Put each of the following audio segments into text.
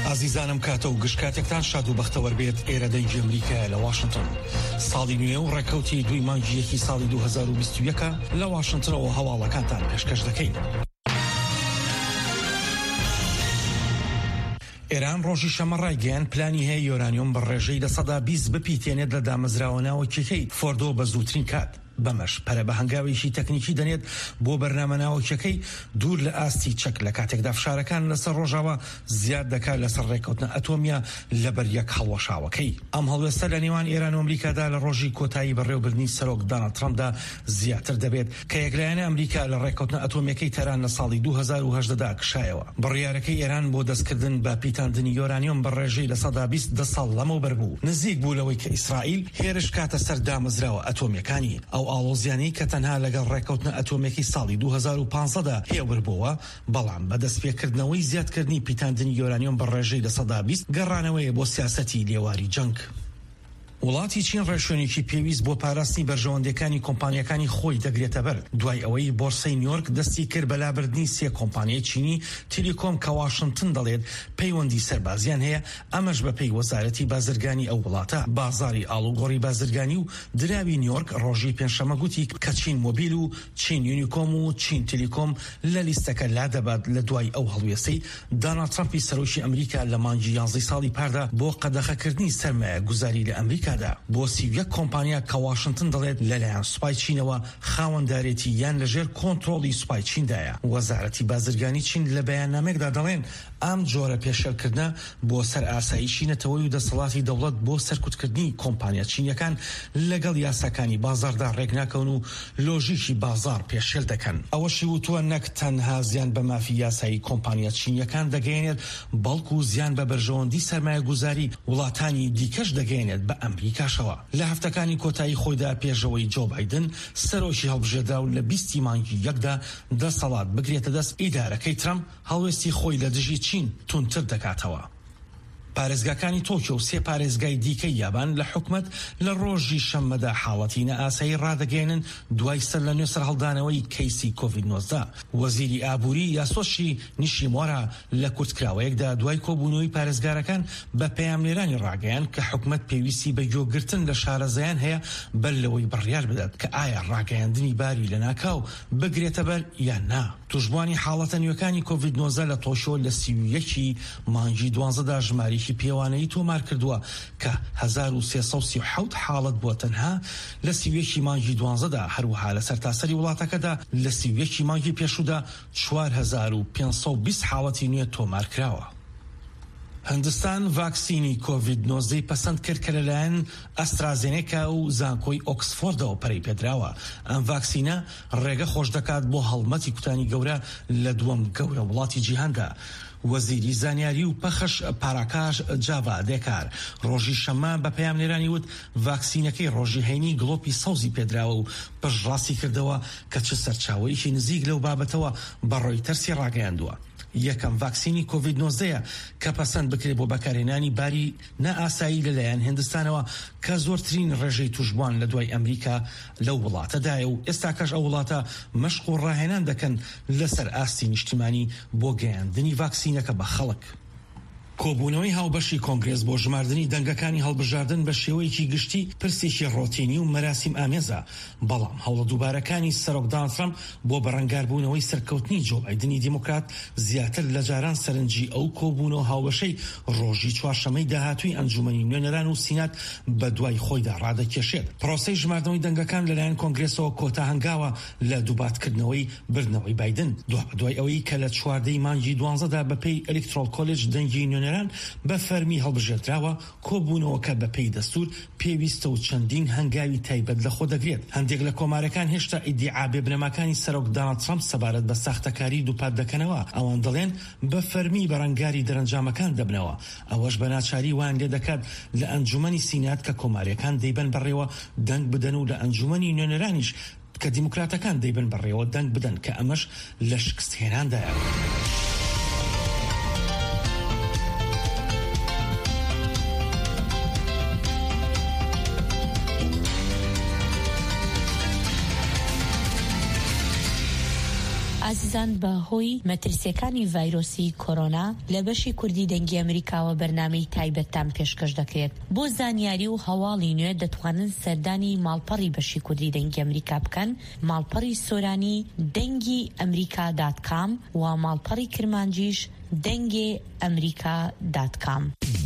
ئازیزانم کاتە و گشتکاتێکتان شاد و بەختەوەر بێت. ئێرە دەنگی ئەمریکایە لە واشنگتن. ساڵی نوێ و ڕێکەوتی دوی مانگی یەکی ساڵی 2021 لە واشنگتنەوە هەواڵەکانتان پێشکەش دەکەین. ئێران ڕۆژی شەمە ڕایگەیان پلانی هەیە یۆرانیۆم بە ڕێژەی 120 بپیتێنێت لە دامەزراوە ناوەکیەکەی فۆردۆ بە زووترین کات. بەمەش پەرە بە هەنگاوێکی تەکنیکی دەنێت بۆ بەرنامە ناوەکیەکەی دوور لە ئاستی چەک لە کاتێکدا فشارەکان لەسەر ڕۆژاوە زیاد دەکات لەسەر ڕێکەوتنە ئەتۆمیا لەبەر یەک هەڵوەشاوەکەی. ئەم هەڵوێستە لە نێوان ئێران و ئەمریکادا لە ڕۆژی کۆتایی بەڕێوەبردننی سەرۆک دۆناڵد ترامپدا زیاتر دەبێت کە یەکلایەنە ئەمریکا لە ڕێکەوتنە ئەتۆمیەکەی تەران لە ساڵی 2018دا کشایەوە. بڕیارەکەی ئێران بۆ دەستکردن بە پیتاندنی یۆرانیۆم بە ڕێژەی لە 120 ساڵ لەمەوبەر بوو. نزیک بوو لەوەی کە ئیسرائیل هێرش کاتە سەر دامەزراوە ئەتۆمیەکانی. ئەو ئاڵۆزیانەی کە تەنها لەگەڵ ڕێکەوتنە ئەتۆمێکی ساڵی 2015دا هێور بووە، بەڵام بەدەستپێکردنەوەی زیادکردنی پیتاندنی یۆرانیۆم بە ڕێژەی لە 120 گەڕانەوەیە بۆ سیاسەتی لێواری جەنگ. وڵاتی چین ڕێشوێنێکی پێویست بۆ پاراستنی بەرژەوەندەکانی کۆمپانیەکانی خۆی دەگرێتە بەر دوای ئەوەی بۆرسەی نیویۆرک دەستی کرد بەلابردنی سێ کۆمپانیای چینی تیلیکۆم کە واشنگتن دەڵێت پەیوەندی سەربازیان هەیە، ئەمەش بەپێی وەزارەتی بازرگانی ئەو وڵاتە. بازاری ئاڵوگۆڕی بازرگانی و دراوی نیویۆرک ڕۆژی پێنجشەمە گوتی کە چین مۆبیل و چین یونیکۆم و چین تیلیکۆم لە لیستەکە لادەبات لە دوای ئەو هەڵوێستەی دۆناڵد ترامپی سەرۆکی ئەمریکا لە مانگی 11 ساڵی پاردا بۆ قەدەخەکردنی سەرمایە گوزاری لە ئەمریکا بۆ 31 کۆمپانیا کە واشنگتن دەڵێت لەلایەن سوپای چینەوە خاوەندارێتی یان لەژێر کۆنتڕۆڵی سوپای چیندایە. وەزارەتی بازرگانی چین لە بەیاننامەیەکدا دەڵێن ئەم جۆرە پێشێلکردنە بۆ سەر ئاسایشی نەتەوەی و دەسەڵاتی دەوڵەت بۆ سەرکوتکردنی کۆمپانیا چینیەکان لەگەڵ یاساکانی بازاردا ڕێک ناکەون و لۆژیکی بازار پێشێل دەکەن. ئەوەشی وتووە نەک تەنها زیان بە مافی یاسایی کۆمپانیا چینیەکان دەگەێنێت، بەڵکو زیان بە بەرژەوەندی سەرمایە گوزاری وڵاتانی دیکەش دەگەێنێت بە ئەمریکاشەوە. لە هەفتەکانی کۆتایی خۆیدا پێشەوەی جۆ بایدن سەرۆکی هەڵبژێردرا و لە 20 مانگی یەکدا دەسەڵات بگرێتە دەست ئیدارەکەی ترامپ هەڵوێستی خۆی لە دژی چین تونتر دەکاتەوە. پارێزگاکانی تۆکیۆ و سێ پارێزگای دیکەی یابان لە حکومەت لە ڕۆژی شەممەدا حاڵەتی نەئاسایی ڕادەگەێنن دوای سەر لە نوێ سەرهەڵدانەوەی کەیسی کۆڤید-19. وەزیری ئابووری یاسۆشی نیشیمۆرا لە کورتکراوەیەکدا دوای کۆبوونەوەی پارێزگارەکان بە پەیامنێرانی ڕاگەیان کە حکومەت پێویستی بە گوێگرتن لە شارەزایان هەیە بەر لەوەی بڕیار بدات کە ئایا ڕاگەیاندنی باری لە ناکاو بگرێتە بەر یان نا. توشبوانی حاڵەتە نوێکانی کۆڤید-19 لە تۆشۆ لە 31 مانگی 12دا ژماری پیوانەی تۆمار کردووە کە 1337 حاڵەت بووە تەنها لە 31 مانگی 12دا. هەروەها لە سەرتاسەری وڵاتەکەدا لە 31 مانگی پێشوودا 4520 حاڵەتی نوێ تۆمار کراوە. هەندستان ڤاکسینی کۆڤید-19 پەسەند کرد کە لەلایەن ئەسترازێنێکا و زانکۆی ئۆکسفۆردەوە پەرەی پێدراوە. ئەم ڤاکسینە ڕێگە خۆش دەکات بۆ هەڵمەتی کوتانی گەورە لە دووەم گەورە وڵاتی جیهاندا. وەزیری زانیاری و پەخش پاراکاش جاوا دێکار ڕۆژی شەممە بە پەیامنێرانی وت ڤاکسینەکەی ڕۆژی هەینی گڵۆپی سەوزی پێدراوە و پشتڕاستی کردەوە کە چ سەرچاوەیەکی نزیک لەو بابەتەوە بە ڕۆیتەرسی ڕاگەیاندووە. یەکەم ڤاکسینی کۆڤید-19 کە پەسەند بکرێت بۆ بەکارهێنانی باری نەئاسایی لەلایەن هیندستانەوە کە زۆرترین ڕێژەی توشبوان لە دوای ئەمریکا لەو وڵاتەدایە و ئێستاکەش ئەو وڵاتە مەشق و ڕاهێنان دەکەن لەسەر ئاستی نیشتیمانی بۆ گەیاندنی ڤاکسینەکە بە خەڵک. کۆبوونەوەی هاوبەشی کۆنگرێس بۆ ژماردنی دەنگەکانی هەڵبژاردن بە شێوەیەکی گشتی پرسێکی ڕۆتینی و مەراسیم ئامێزە، بەڵام هەوڵە دووبارەکانی سەرۆک دۆناڵد ترامپ بۆ بەڕەنگاربوونەوەی سەرکەوتنی جۆ بایدنی دیموکرات زیاتر لە جاران سەرنجی ئەو کۆبوونەوە هاوبەشەی ڕۆژی چوارشەمەی داهاتووی ئەنجومەنی نوێنەران و سینات بە دوای خۆیدا ڕادەکێشێت. پرۆسەی ژماردنەوەی دەنگەکان لەلایەن کۆنگرێسەوە کۆتا هەنگاوە لە دووباتکردنەوەی بردنەوەی بایدن دوای ئەوەی کە لە 14 مانگی 12دا بەپێی ئەلێکترۆل کۆلێج دەنگی نوێنەران بە فەرمی هەڵبژێردراوە. کۆبوونەوەکە بەپێی دەستور پێویستە و چەندین هەنگاوی تایبەت لەخۆ دەگرێت. هەندێک لە کۆمارەکان هێشتا ئیدعا بێبنەماکانی سەرۆک دۆناڵد ترامپ سەبارەت بە ساختەکاری دووپات دەکەنەوە. ئەوان دەڵێن بە فەرمی بەڕەنگاری دەرەنجامەکان دەبنەوە. ئەوەش بە ناچاری وان لێ دەکات لە ئەنجومەنی سینات کە کۆماریەکان دەیبن بەڕێوە دەنگ بدەن و لە ئەنجومەنی نوێنەرانیش کە دیموکراتەکان دەیبن بەڕێوە دەنگ بدەن کە ئەمەش لە شکستهێناندایە. ئازیزان بەهۆی مەترسیەکانی ڤایرۆسی کۆرۆنا لە بەشی کوردی دەنگی ئەمریکاوە بەرنامەی تایبەتتان پێشکەش دەکرێت. بۆ زانیاری و هەواڵی نوێ دەتوانن سەردانی ماڵپەڕی بەشی کوردی دەنگی ئەمریکا بکەن، ماڵپەڕی سۆرانی دەنگی ئەمریکا.com و ماڵپەڕی کرمانجیش دەنگی ئەمریکا.com.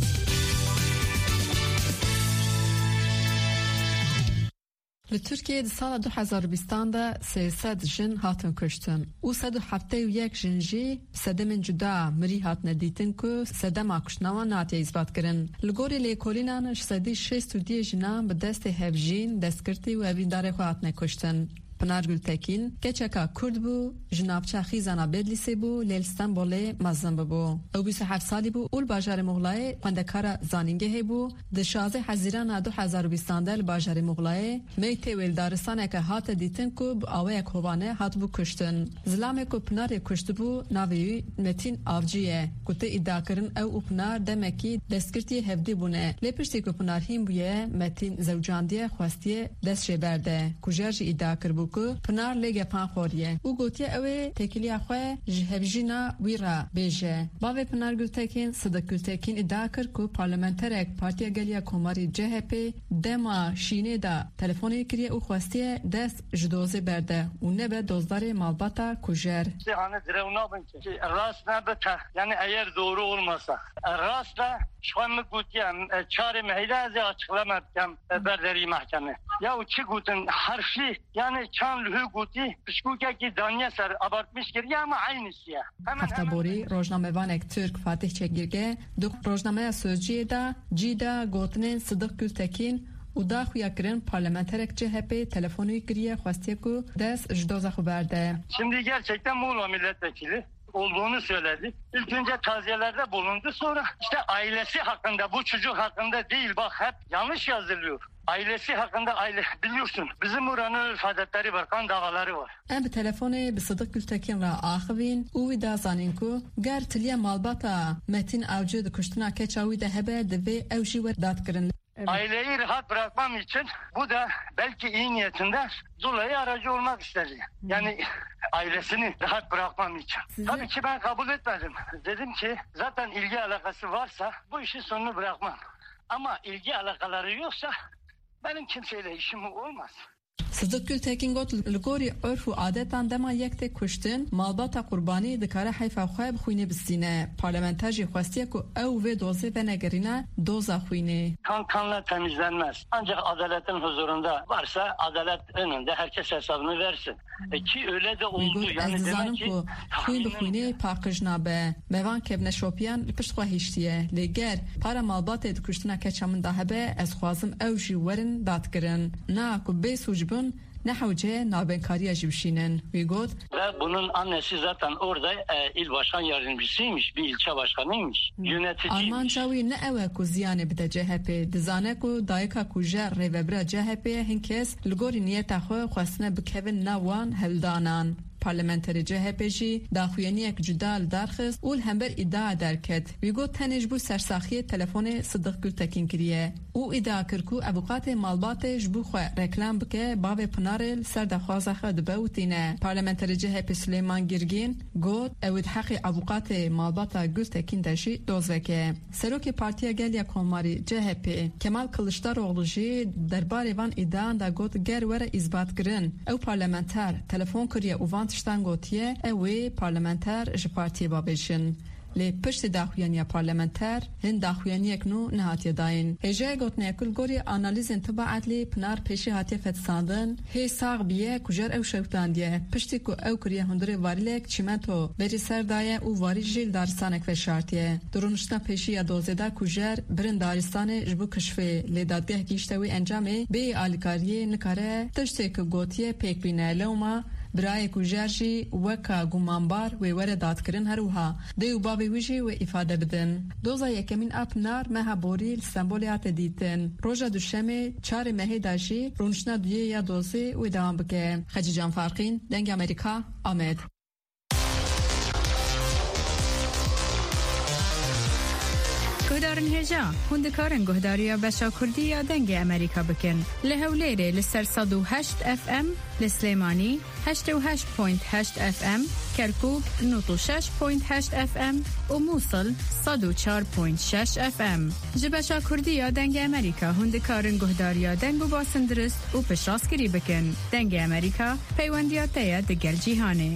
Li Tirkiyeyê di sala 2020 de 300 jin hatin kuştin û 171 jin jî sedemên cuda mirî hatine dîtin ku sedema kuştinawan natiye îsbatkirin. Li gorî lêkolînan ji sedî 62 jinan bi destê hevjîn, destgirtî û evîndarê xwe hatine kuştin. Pınar Gültekin, geçeka Kurd bû, ji navçe Xîzana Bedlîsê bû, lê li Stenbolê mezin bibû. Ew 27 salî bû û li bajarê Muğlayê xwendekara zanîngehê bû. Di 16 Hezîrana 2020 de li bajarê Muğlayê meytê wê li daristaneke hate dîtin ku bi awayek hovane hatibû kuştin. Zilamê ku Pınarê kuştibû navê wî Metin Avcı ye. Ku tê îdia kirin ew û Pınar demekî destgirtiyê hevdî bûne. Lê piştî ku Pınar hîn bûye, Metin zewcandiye xwestiye dest jê berde. Kujer jî îdia kirbû ku Pınar lê gepan xoriye û gotiye ew ê têkiliya xwe ji hevjîna wî re bêje. Bavê Pınar Gültekin, Sıdık Gültekin îdia kir ku parlamenterek Partiya Geliya Komarî CHP dema şînê da telefonê kiriye û xwestiye dest ji dozê berde û nebe dozdarê malbata kujer. Rast nebite, yani eğer doğru olmasa. Rastla şu an mı gutiyem, çare mehilazı açıklamadım berderi mahkeme. Ya o çi gutun harfi, yani çan lühü guti, pişkuke ki danya ser abartmış giriyor ama aynısı ya. Haftaborî rojnamevanek Türk Fatih Çekirge, du rojnameya sözcüye da, cida gotinin Sıdık Gültekin û daxuya kirin parlamenterek CHP telefonû kiriye xwestiye ku dest ji doza xwe berde. Şimdi gerçekten Muğla milletvekili olduğunu söyledi. İlk önce taziyelerde bulundu. Sonra işte ailesi hakkında, bu çocuk hakkında değil, bak hep yanlış yazılıyor. Ailesi hakkında biliyorsun. Bizim oranın ifadetleri var, kan davaları var. Em bi telefonê bi Sıdık Gültekin re axivîn û wî da zanin ku ger tiliya malbata Metin Avcı di kuştina keça wî de hebe divê ew jî we dadkirin. Evet. Aileyi rahat bırakmam için bu da belki iyi niyetinde Zula'yı aracı olmak istedi. Yani ailesini rahat bırakmam için. Tabii ki ben kabul etmedim. Dedim ki zaten ilgi alakası varsa bu işin sonunu bırakmam. Ama ilgi alakaları yoksa benim kimseyle işim olmaz. Sıdık Gültekin got li gorî örf û adetan dema yek tê kuştin malbata qurbanî dikare heyfa xwe bixwîne bistîne. Parlamenter jî xwestiye ku ew vê dozê venegerîne doza xwînê. Kan kanla temizlenmez. Ancak adaletin huzurunda varsa adalet önünde herkes hesabını versin. Ki öyle de oldu. Yani demek ki xwîn bixwîne paqij nabe. Mevan kevne şopiyan li pişt xwe hîştiye. Lê ger para malbatê di kuştina keça min da hebe ez xwazim ew jî werin dadkirin. Na ku bê sucbun ne havce nabenkariya jibşinen. Ve bunun annesi zaten orada il başkan yardımcısıymış, bir ilçe başkanıymış, yöneticiymiş. Almancavi ne eve ku ziyane bide CHP, dizane ku dayka ku jer revebra CHP hinkes ligori niyeta xwe xwestine bikevin nawan heldanan. Parlamenteri CHP jî daxuyaniyek cuda li darxist û li hember îdia derket. Wî got tenê ji bo sersaxiyê telefonê Sıdık Gültekin kiriye û îdia kir ku evokatê malbatê ji bo xwe reklam bike bavê Pınarê li ser daxwaza xwe dibe û tîne. Parlamenteri CHP Süleyman Girgin got ew ê di heqê evokatê malbata Gültekin de jî doz veke. Serokê Partiya Geliya Komarî CHP Kemal Kılıçdaroğlu jî derbarê van îdian da got ger were îzbatkirin. Ew parlamenter telefon kiriye û van tiştan gotiye ew parlamenter ji partiyê babêjin. Lê piştî daxuyaniya parlamenter hin daxuyaniyek nû nehatiye dayîn. Hêja gotinaya ku li gorî analîzên tiba edlî Pınar pêşî hatiye fetistandin hê sax biye ku jer ew şewtandiye. Piştî ku ew kiriye hundirê varîlek çîmento berî ser daye û varî jî li daristanek veşartiye. Di rûniştina pêşî ya dozê ku jer birin daristanê ji bo kişfê lê dadgeh gîşte wî encamê bê alîkariyê nikare tiştê ku gotiye pêk bîne lewma برای کوجرجی وکا گومانبار و وره دادکرین هروها دیو باوی ویجی و ifade بدن. دوزا یکمین اپنار مها بوریل سمبولیات دیتن. روژا دوشمه چار مهی داشی رونشنا دویه یا دوزی و دوام بکه. خجی جان فارقین دنگ امریکا آمد. گهدارن هجا هندکارن گهداریا بشا کردیا دنگ امریکا بکن لهولیره لسر 108 FM لسلیمانی 88.8 FM کرکوک 96.8 FM و موصل 104.6 FM جبشا کردیا دنگ امریکا هندکارن گهداریا دنگ و باسندرست و پشتاسکری بکن دنگ امریکا پیوندیاتیا دگل جیهانه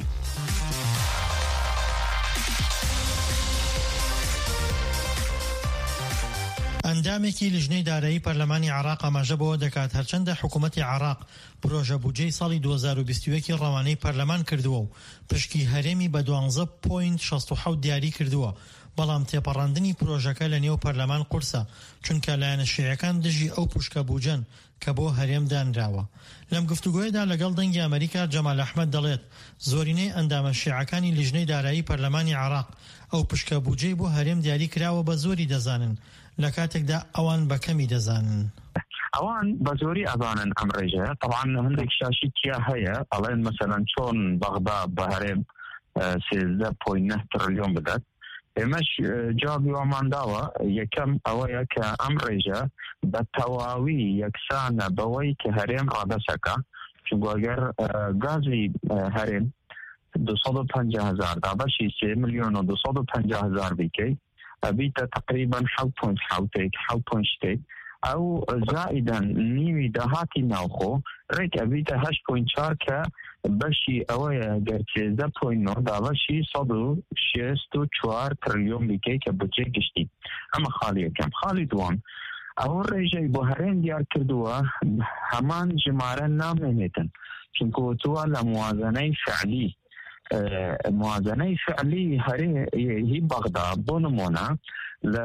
ئەندامێکی لیژنەی دارایی پەرلەمانی عێراق ئاماژە بەوە دەکات هەرچەندە حکوومەتی عێراق پرۆژە بودجەی ساڵی 2021 ڕەوانەی پەرلەمان کردووە و پشکی هەرێمی بە 12.67 دیاری کردووە، بەڵام تێپەڕاندنی پرۆژەکە لە نێو پەرلەمان قورسە چونکە لایەنە شیعەکان دژی ئەو پوشکە بوجەن کە بۆ هەرێم دانراوە. لەم گفتوگۆیەدا لەگەڵ دەنگی ئەمریکا جەمال ئەحمەد دەڵێت زۆرینەی ئەندامە شیعەکانی لیژنەی دارایی پەرلەمانی عێراق ئەو پشکە بوجەی بۆ هەرێم دیاری کراوە بە زۆری دەزانن لە کاتێکدا ئەوان بە کەمی دەزانن. ئەوان بە زۆری ئەزانن ئەم ڕێژەیە طبعا هەندێک شاشی تیا هەیە ئەڵێن مەسەلەن چۆن بەغدا بە هەرێم 13.9 تریلیۆن بدات. ئێمەش جوابی وامان داوە یەکەم ئەوەیە کە ئەم ڕێژە بە تەواوی یەکسانە بەوەی کە هەرێم ڕادەسەکە، چونکە ئەگەر گازی هەرێم 250,000 دابەشی 3,250,000 بیکەی ئەبیتە تقریبا 7.7 ئەو زائیدەن نیوی داهاتی ناوخۆ ڕێک ئەبیتە 8.4 کە بەشی ئەوەیە گەر 13.9 دابەشی 164 تریلیۆن بیکەی کە بودجێ گشتی. ئەمە خاڵی یەکەم. خاڵی دووەم ئەوە ڕێژەی بۆ هەرێم دیار کردووە هەمان ژمارە نامێنێتن چونکە وتووە لە موازنەی فعلی هەرێمی بەغدا بۆ نمونە لە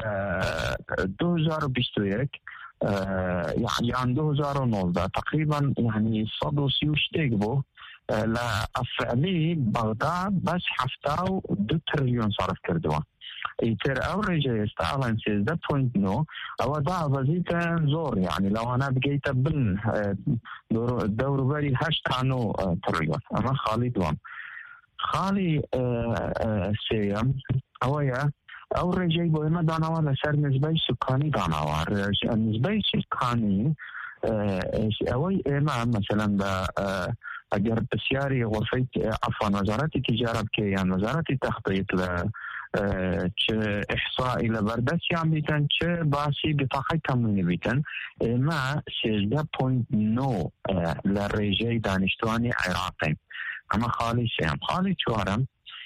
2021 یان 2019 تقریبا یعنی 130 شتێک بۆ لە ئەفعلی بەغدا بەس 72 تریلیۆن صرف کردووە. ئیتر ئەو ڕێژە ئێستا ئەڵێن 13.9 ئەوە دابەزیتە زۆر یعنی لەوانە بگەیتە بن دەوروبەری 8 تریلیۆن. ئەمە خاڵی دووەم. خاڵی سێیەم ئەوەیە ئەو ڕێژەی بۆ ئێمە داناوە لەسەر نسبەی سوکانی داناوە. نسبەی سوکانی ئەوەی ئێمە مەسەلەن بە ئەگەر پرسیاری غرفەی عەفوان وەزارەتی تیجارەت بکەی یان وەزارەتی تەخبیت لە چه ئیحسائی لەبەردەستیان بیتن چه باسی بتاقەی تەموینی بیتن ئێمە 13.9 لە ڕێژەی دانیشتوانی عێراقین. ئەمە خاڵی سێم. خاڵی چوارم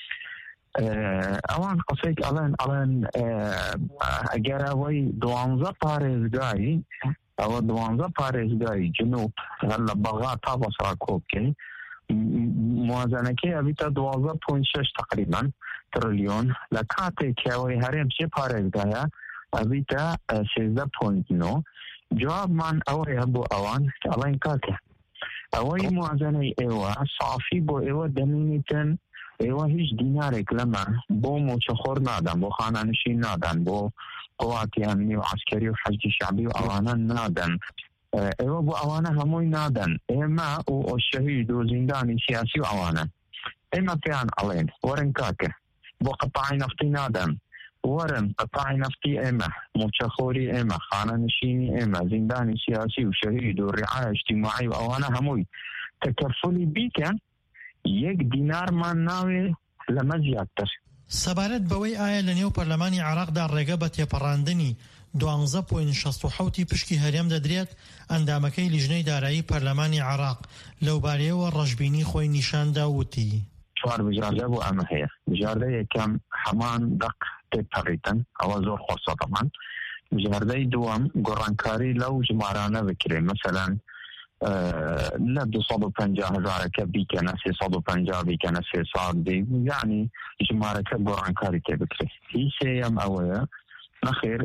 ئەوان قسەیەک ئەڵێن ئەگەر ئەوەی 12 پارێزگای ئەوە 12 پارێزگای جنوب هەر لە بەغا تا بەسرا کۆ بکەین موازنەکەی ئەبیتە 12.6 تقریبا تریلیۆن لە کاتێک ئەوەی هەرێم سێ پارێزگایە ئەبیتە 13.9. جوابمان ئەوەیە بۆ ئەوان کە ئەڵێن کاکە ئەوەی موازنەی ئێوە صافی بۆ ئێوە دەمینیتن ئێوە هیچ دینارێک لەمە بۆ موچەخۆر نادەن بۆ خانانشین نادەن بۆ قوڵاتی ئەمنی و عسکەری و حەشتی شعبی و ئەوانە نادەن ئێوە بۆ ئەوانە هەمووی نادەن ئێمە و شەهید و زیندانی سیاسی و ئەوانە ئێمە پێیان ئەڵێن وەرن کاکە بۆ قەتاعی نەفتی نادەن وەرن قەتاعی نەفتی ئێمە موچەخۆری ئێمە خانەنشینی ئێمە زیندانی سیاسی و شەهید و ڕعایە اجتیماعی و ئەوانە هەمووی تەکەفولی بیکەن یەک دینارمان ناوێ لەمە زیاتر. سەبارەت بەوەی ئایا لە نێو پەرلەمانی عێراقدا ڕێگە بە تێپەڕاندنی 12.67 پشکی هەرێم دەدرێت ئەندامەکەی لیژنەی دارایی پەرلەمانی عێراق لەو بارەیەوە ڕەشبینی خۆی نیشاندا وتی. چوار بژاردە بۆ ئەمە هەیە. بژاردە یەکەم هەمان دەق تێپەڕیتن ئەوە زۆر خۆسە دەمان. بژاردەی دووەم گۆڕانکاری لەو ژمارانە بکرێن مەسەلەن لە 250,000 بیکەنە 350 بیکەنە 300 یعنی ژمارەکە گۆڕانکاری تێ بکرێت. هیچ سێیەم ئەوەیە نەخێر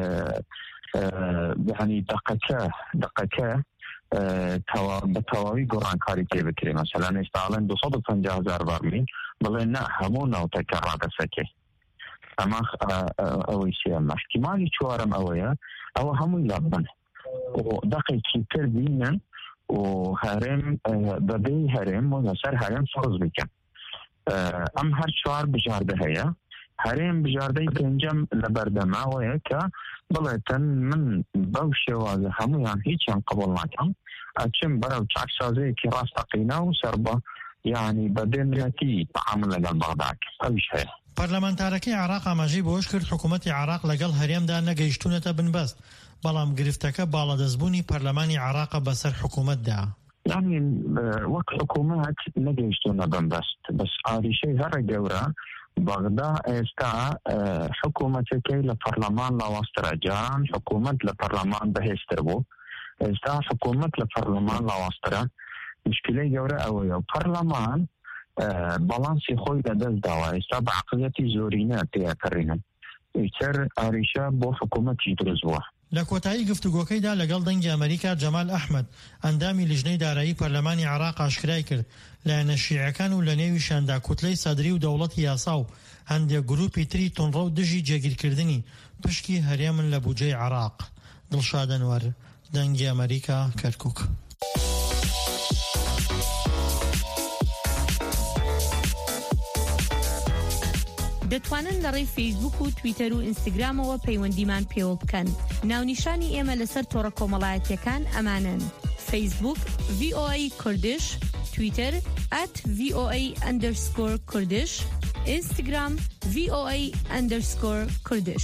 یعنی دقەکە بە تەواوی گۆڕانکاری تێ بکرێت. مەسەلەن ئێستا ئەڵێن 250,000 بەرمیل بڵێن نە هەموو ناوتەکە ڕادەسەکەی. ئەمە ئەوەی سێم. احتیمالی چوارم ئەوەیە ئەوە هەمووی لابن دقێکی تر بینن و هەرێم بەبێی هەرێم و لەسەر هەرێم فەرز بکەن. ئەم هەر چوار بژاردە هەیە هەرێم بژاردەی پێنجەم لە بەردەماوەیە کە بڵێتن من بەو شێوازە هەمویان هیچیان قبول ناکەم ئەچم بەرەو چاکسازەیەکی ڕاستەقینە و سەر بە یعنی بەدێنرەتی تەعامل لەگەڵ بەغداد ئەویش هەیە. پەرلەمانتارەکەی عێراق ئاماژەی بۆش کرد حکوومەتی عێراق لەگەڵ هەرێمدا نەگەیشتونەتە بنبەست، بەڵام گرفتەکە باڵەدەستبوونی پەرلەمانی عێراقە بەسەر حکوومەتدا. يعني وەک حکوومەت نەگەیشتونە بنبەست، بەس ئاریشەی هەرە گەورە بەغدا ئێستا حکوومەتەکەی لە پەرلەمان لاوەسترە، جاران حکوومەت لە پەرلەمان بەهێزتر بوو، ئێستا حکوومەت لە پەرلەمان لاوەسترە. مشکلەی گەورە ئەوەیە و پەرلەمان بەڵانسی خۆی لەدەست داوە، ئێستا بە عەقڵیەتی زۆرینە تێکەڕینن، ئیتر ئاریشە بۆ حکوومەتی دروست بووە. لە کۆتایی گفتوگۆکەیدا لەگەڵ دەنگی ئەمریکا جەمال ئەحمەد ئەندامی لیژنەی دارایی پەرلەمانی عێراق ئاشکرای کرد لایەنە شیعەکان و لە نێویشاندا کوتلەی سەدری و دەوڵەتی یاسا و هەندێک گروپی تری تونڕە و دژی جێگیرکردنی پشکی هەرێمن لە بودجەی عێراق. دڵشاد ئەنوەر، دەنگی ئەمریکا، کەرکووک. دەتوانن لە ڕێی فەیسبوک و تویتەر و ئینستاگرامەوە پەیوەندیمان پێوە بکەن. ناونیشانی ئێمە لەسەر تۆڕە کۆمەڵایەتیەکان ئەمانن: فەیسبوک VOA کوردش، تویتەر @VOA_کوردش، ئینستاگرام VOA_کوردش.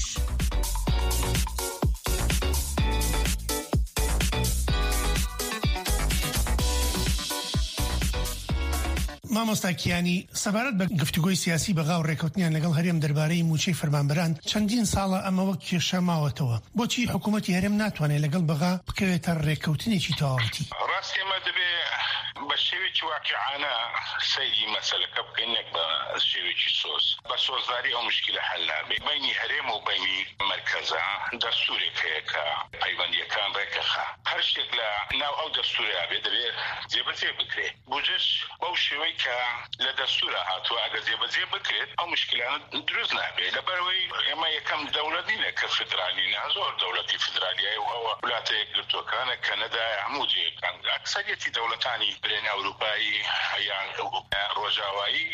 مامۆستا کیانی، سەبارەت بە گفتوگۆی سیاسی بەغا و ڕێکەوتنیان لەگەڵ هەرێم دەربارەی موچەی فەرمانبەران چەندین ساڵە ئەمە وەک کێشە ماوەتەوە. بۆچی حکوومەتی هەرێم ناتوانێت لەگەڵ بەغا بکەوێتە ڕێکەوتنێکی تەواوەتی؟ ڕاستی ئەمە دەبێ بە شێوێکی واقعانە سەیری مەسەلەکە بکەینێک بە شێوێکی سۆز، بە سۆزداری ئەو مشکلە هەل نابێت. بینی هەرێم و بینی مەرکەزە دەستوورێک هەیە کە پەیوەندیەکان ڕێکەخا، هەر شتێک لە ناو ئەو دەستوورە بێ دەبێت جێبەجێ بکرێت. بودجەش بەو شێوەی کە لە دەستوورە هاتووە ئەگەر جێبەجێ بکرێت ئەو مشکلانە دروست نابێت. لەبەرەوەی ئێمە یەکەم دەوڵەت نینە کە فدرالینە، زۆر دەوڵەتی فدرالیایە و ئەوە وڵاتە یەکگرتووەکانە کەنەدای هەموو جێگەکان ئەکسەریەتی دەوڵەتانی برێن ئەوروپایی یان ڕۆژاوایی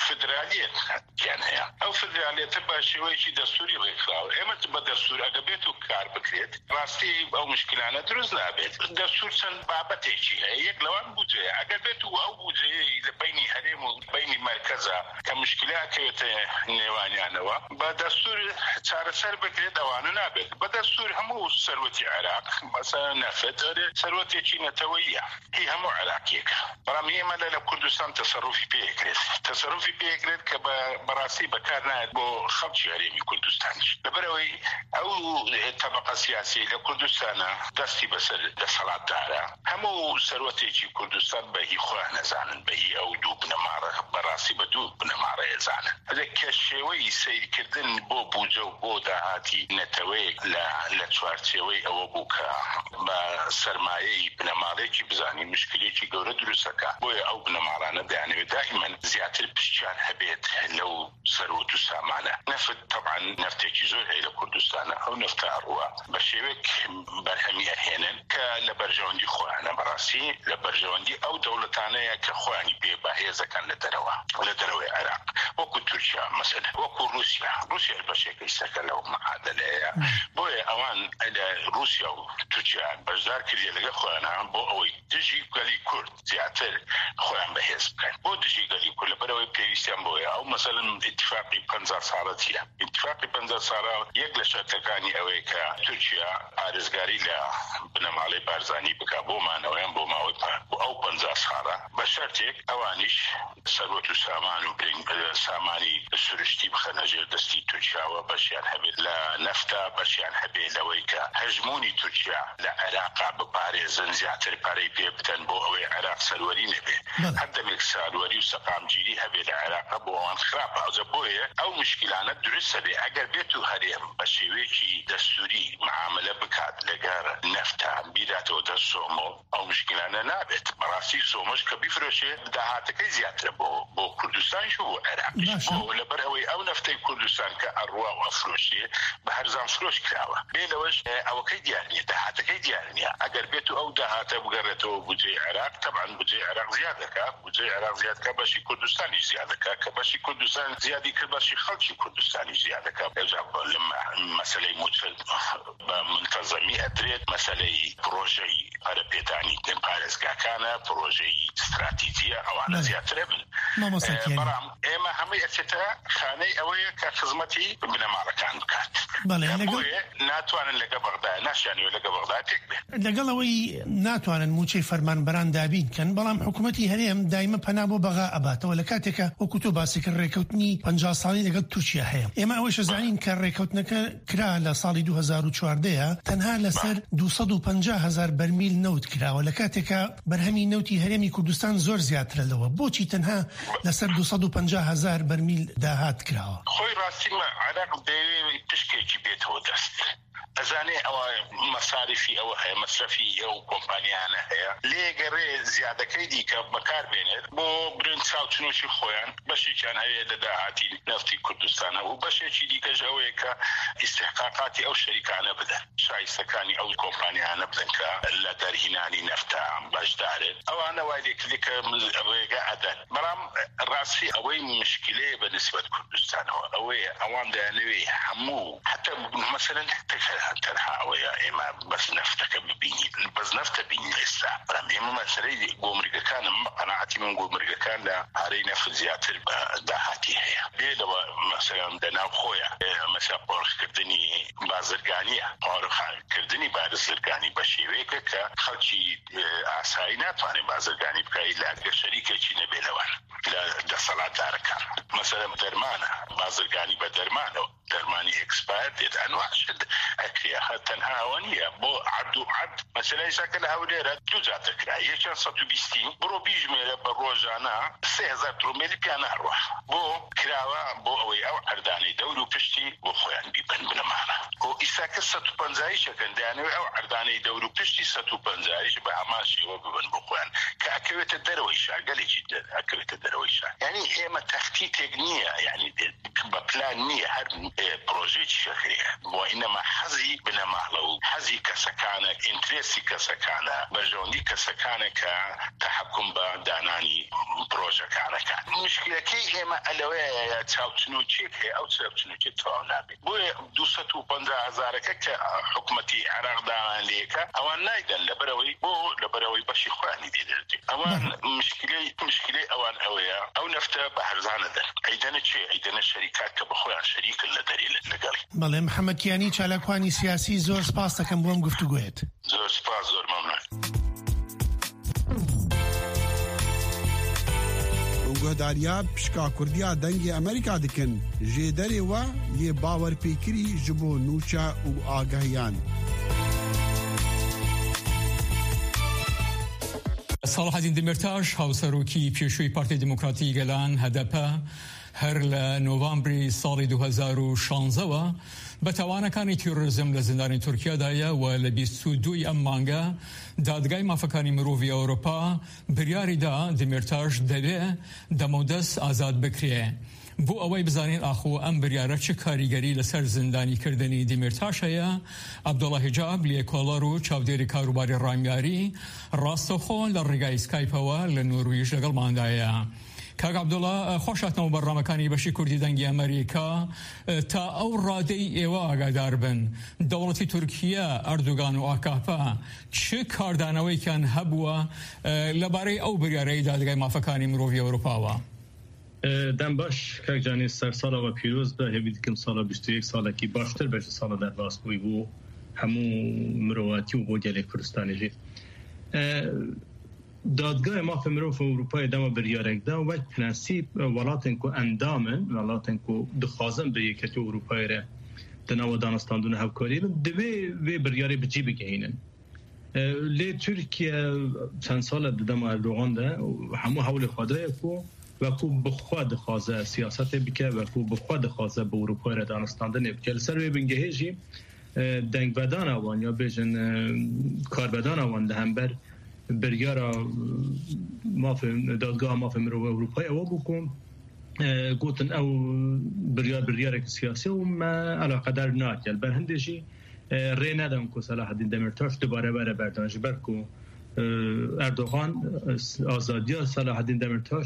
فدرالیەتیان هەیە. ئەو فدرالیەتە بە شێوەیەکی دەستووری ڕێکخراوە. ئێمە بە دەستوور ئەگە بێت و کار بکرێت ڕاستی ئەو مشکلانە دروست نابێت. دەستوور چەند بابەتێکی هەیە، یەک لەوان بودجەیە. ئەگەر بێت و ئەو بودجەیە لە بینی هەرێم و بینی مەرکەزە کە مشکلاتێتە نێوانیانەوە بە دەستوور چارەسەر بکرێت، ئەوانە نابێت. بە دەستوور هەموو سەروەتی عێراق مەسەڵەن نەفت سەروەتێکی نەتەوەییە، هی هەموو عێراقیەکە. بەڵام ئێمە لە کوردستان تەسەڕوفی پێکرێت، تەسەڕوفی پێکرێت کە بەڕاستی بەکار نایێت بۆ خەڵکی هەرێمی کوردستانیش. لەبەرەوەی ئەو تەبەقە سیاسی لە کوردستانە دەستی بەسەر دەسەڵاتدارە، هەموو سەروەتێکی کوردستان بەهی خۆیان نەزانن، بەهی ئەو دوو بنەماڕە بەڕاستی بە دوو بنەماڕە ئێزانن. کە شێوەی سیرکردن بۆ بودجە و بۆ داهاتی نەتەوەیەک لە چوارچێوەی ئەوە بوو کە بە سەرمایەی بنەماڕێکی بزانی مشکلێکی گەورە دروستەکە. بۆیە ئەو بنەماڕانە دەیانەوێت دائیمەن زیاتر پشتیان هەبێت لەو سەروەت و سامانە. نەفت طبعا نەفتێکی زۆر هەیە لە کوردستانە، ئەو نەفتە ئەڕوە بە شێوەیەک بەرهەمی ئەهێنن کە لە بەرژەوەندی خۆیانە. بەڕاستی لە بەرژەوەندی ئەو دەوڵەتانەیە کە خۆیانی پێ بەهێزەکەن لە دەرەوەی عێراق، وەکو تورکیا مەسەلەن، وەکو رووسیا بەشێکی سەکە لەو معادلەیە. بۆیە ئەوان لە رووسیا و تورکیا بەشدار کردی لەگە خۆیانە بۆ ئەوەی دژی گەلی کورد زیاتر خۆیان بەهێز بکەن. بۆ دژی گەلی کورد لەبەرەوەی پێویستیان بۆیە ئەو مەسەلەن ئیتفاقی 50 ساڵەتیە. ئیتفاقی 50 ساڵە یەک لە شەرتەکانی ئەوەیە کە تورکیا پارێزگاری لە بنەماڵەی بارزانی بکە بۆمانەوەیان بۆ ماوەی ئەو 50 ساڵە بە شەرتێک ئەوانیش سەروەت و سامان و سامانی سروشتی بخەنە ژێر دەستی تورکیاوە، بەشیان هەبێت لە نەفتا، بەشیان هەبێت لەوەی کە هەژمۆنی تورکیا لە عێراقا بپارێزن، زیاتر پارەی پێ بدەن بۆ ئەوەی عێراق سەروەری نەبێت. هەردەمێک ساروەری و سەقامگیری هەبێت لە عێراقا بۆ ئەوان خراپە. بۆیە ئەو مشکلانە دروستە بێ. ئەگەر بێت و هەرێم بە شێوەیەکی دەستوری معاملە بکات لەگەر نەفتا بیراتەوە دە سۆمۆ، ئەو مشکلانە نابێت. بەڕاستی سۆمۆش کە بیفرۆشێ داهاتەکەی زیاترە بۆ کوردستانیش و بۆ عێراقیش. بۆ لەبەر ئەوەی ئەو نەفتەی کوردستان کە ئەڕوا و ئەفرۆشیە بە هەرزان فرۆش کراوە. بێ لەوەش ئەوەکەی دیار نییە، داهاتەکەی دیار نییە. ئەگەر بێت و ئەو داهاتە بگەڕێتەوە بودجەی عێراق، طبعاً بودجەی عێراق زیاد دەکات، بودجەی عێراق زیاد دەکات، بەشی کوردستانیش زیاد دەکات. دەکات کە بەشی کوردستان زیادی کرد بەشی خەڵکی کوردستانی زیاد دەکات مەسەلەی بە منتەزەمی ئەدرێت مەسەلەی پرۆژەی پارەپێدانی پارێزگاکانە پرۆژەی استراتیجیە ئەوانە زیاترە بن بەڵام ئێمە هەمووی ئەچێتە خانەی ئەوەیە کە خزمەتی بنەماڵەکان بکات ناتوانن لەگە بەغدا ناشیانوێ لەگە بەغدا تێک بێت لەگەڵ ئەوەی ناتوانن موچەی فەرمانبەران دابین کەن بەڵام حکوومەتی هەرێم دایمە پەنا بۆ بەغا ئەباتەوە لە کاتێکە وەکو تۆ باسی کرد ڕێکەوتنی 50 ساڵی لەگەڵ تورکیا هەیە ئێمە ئەوەی شەزانین کە ڕێکەوتنەکە کرا لە ساڵی 2014 تەنها لەسەر 250,000 بەرمیل نەوت کراوە لە کاتێکە بەرهەمی نەوتی هەرێمی کوردستان زۆر زیاترە لەوە بۆچی تەنها لەسەر 250,000 بەرمیل داهات کراوە خۆی ڕاستیمە عراق دەیەوێت پشکێکی بێتەوە دەست ئەزانێ ئەوە مەساریفی ئەوە هەیە مەسرەفی ئەو کۆمپانیانە هەیە لێگەڕێ زیادەکەی دیکە بەکار بێنێت بۆ برن چاوچنوشی خۆیان بەشێکیان هەیە لە داهاتی نەفتی کوردستانە و بەشێکی دیکەش ئەوەیە کە ئیستحقاقاتی ئەو شەریکانە بدەن شایستەکانی ئەو کۆمپانیانە بدەن کە لە دەرهینانی نەفتا بەشدارن ئەوانە وای لێکلیکە ڕێگە ئەدەن بەڵام ڕاستی ئەوەی مشکلەیە بە نسبەت کوردستانەوە ئەوەیە ئەوان دەیانەوێ هەموو حتى مەسەلەن تەنها ئەوەیە ئێمە بەس نەفتەکە ببینین بەس نەفتە بینین ئێستا بەڵام ئێمە مەسەلەی گۆمرگەکانم قەناعەتی من گۆمرگەکان لە پارەی نەفت زیاتر بە داهاتی هەیە بێدەوە مەسەلەن دەناو خۆیە مەسەلا پۆڕخکردنی بازرگانیە پۆڕخکردنی بازرگانی بە شێوەیەکە کە خەڵکی ئاسایی ناتوانێت بازرگانی بکات لە شەریکێکی نەبێ لەوان لە دەسەڵاتدارەکان مەسەلەن دەرمانە بازرگانی بە دەرمانەوە دەرمانی ئەکسپایر دێت ئەنواعشت ئەکرێ تەنها ئەوە نییە بۆ عەبد و عەبد مەسەلەی ئێستا لە هەولێرە دوو جار دەکرا یەکیان 120 بڕۆ بیژمێرە بە ڕۆژانە 3000 ترۆمێلی پیان ناڕوە بۆ کراوە بۆ ئەوەی ئەو عەردانەی دەور و پشتی بۆ خۆیان بیبن بنەمانە و ئیساکە 150 شەکەن دەیانەوێت ئەو عەردانەی دەور و پشتی 150 بە هەمان شێوە ببن بۆ خۆیان کە ئەکەوێتە دەرەوەی شار گەلێکی ئەکەوێتە دەرەوەی شار یعنی ئێمە تەختیتێک نییە یعنی بە پلان نییە هەر پرۆژێکی شەکرەیە بۆ ئینەما حەزی بنەماڵە و حەزی کەسەکانە ئینترێسی کەسەکانە بەژەوندی کەسەکانە کە تەحەکوم بە دانانی پرۆژەکانەکان مشکلەکەی ئێمە ئەلەوەیە چاوچنوچێک هەیە ئەو چاوچنوچێت تەواو نابێت بۆیە 250,000ەکە کە حکوومەتی عێراق داوان لێکە ئەوان نایدەن لەبەرەوەی بەشی خۆیانی دێدەرێت ئەوان مشکلەی ئەوان ئەوەیە ئەو نەفتە بە هەرزانە دەن ئەیدەنە چێ ئەیدەنە شەریکات کە بەخۆیان شەریکن لە دەری لەگەڵ بەڵێ محەممەد کیانی چالاکوانی سیاسی زۆر سپاس دەکەم بۆم گفتوگوێت زۆر سپاس زۆر مەمنون گۆداریا پشکا کوردیا دەنگی ئەمریکا دکن ژێدەرێ وە یێ باوەرپێکری ji bo nûça û agahiyan ساڵحەدین دمێرتاش هاوسەرۆکی پێشووی پارتی دموکراتی گەلان هەدەپە هەر لە نۆڤامبری ساڵی 2016ەوە بە تاوانەکانی تیرۆریزم لە زیندانی تورکیادایە و لە 22 ئەم مانگە دادگای مافەکانی مرۆڤی ئەوروپا بریاریدا دمێرتاش دەبێ دەمەودەست ئازاد بکرێ بۆ ئەوەی بزانین ئاخۆ ئەم بریارە چه کاریگەری لەسەر زیندانیکردنی دمێرتاش هەیە عەبدوڵڵا حیجاب لێکۆڵەر و چاودێری کاروباری ڕامیاری ڕاستەوخۆ لە ڕێگای سکایپەوە لە نۆرویژ لەگەڵماندایە کاک عەبدوڵڵا خۆشاتنەوە بەڕامەکانی بەشی کوردی دەنگی ئەمریکا تا ئەو ڕادەی ئێوە ئاگادار بن دەوڵەتی تورکیا ئەردوگان و ئاکاپا چه کاردانەوەیکیان هەبووە لەبارەی ئەو بریارەی دادگای مافەکانی مرۆڤی ئەوروپاوە دەم باش کاکجانی سەرساڵەوە پیرۆز بە هێوی دیکەم ساڵە 21 ساڵێکی باشتر بەش ساڵە دەرباس بووی بوو هەموو مرۆڤاتی و بۆ گەلێک کوردستانیژی دادگای مافە مرۆڤ ئەوروپای دەمە بریارێکدا و وەک پرەنسیپ وڵاتێن کو ئەندامن وڵاتێن کو دخوازن بە یەکەتی ئەوروپایرە دەناوە دانەستاندنە هەوکاری دەبێ وێ بریارێ بجی بگەینن لێ تورکیا چەند ساڵە دەدەمە ئەردۆغاندا هەموو هەوڵی خۆدایە کو وەکو بخوا دخوازە سیاسەتێ بکە وەکو بخوا دخوازە بە ئەوروپایرە دانەستاندنێ بکە لەسەر وێ بنگەهێژی دەنگبەدانەوان یا بێژن کاربەدانەوان لە هەمبەر بریارە دادگاه مافە مرۆڤ ئەوروپای ئەوە بکۆم گوتن ئەو بریارێکی سیاسی و ما علاقەدار ناکەل بەر هەندێکی ڕێ نەدەم کو سەلاحەدین دەمێرتاش دوبارە بەرە بەردانژ بەر کو ئەردۆغان ئازادیە سەلاحەدین دەمێرتاش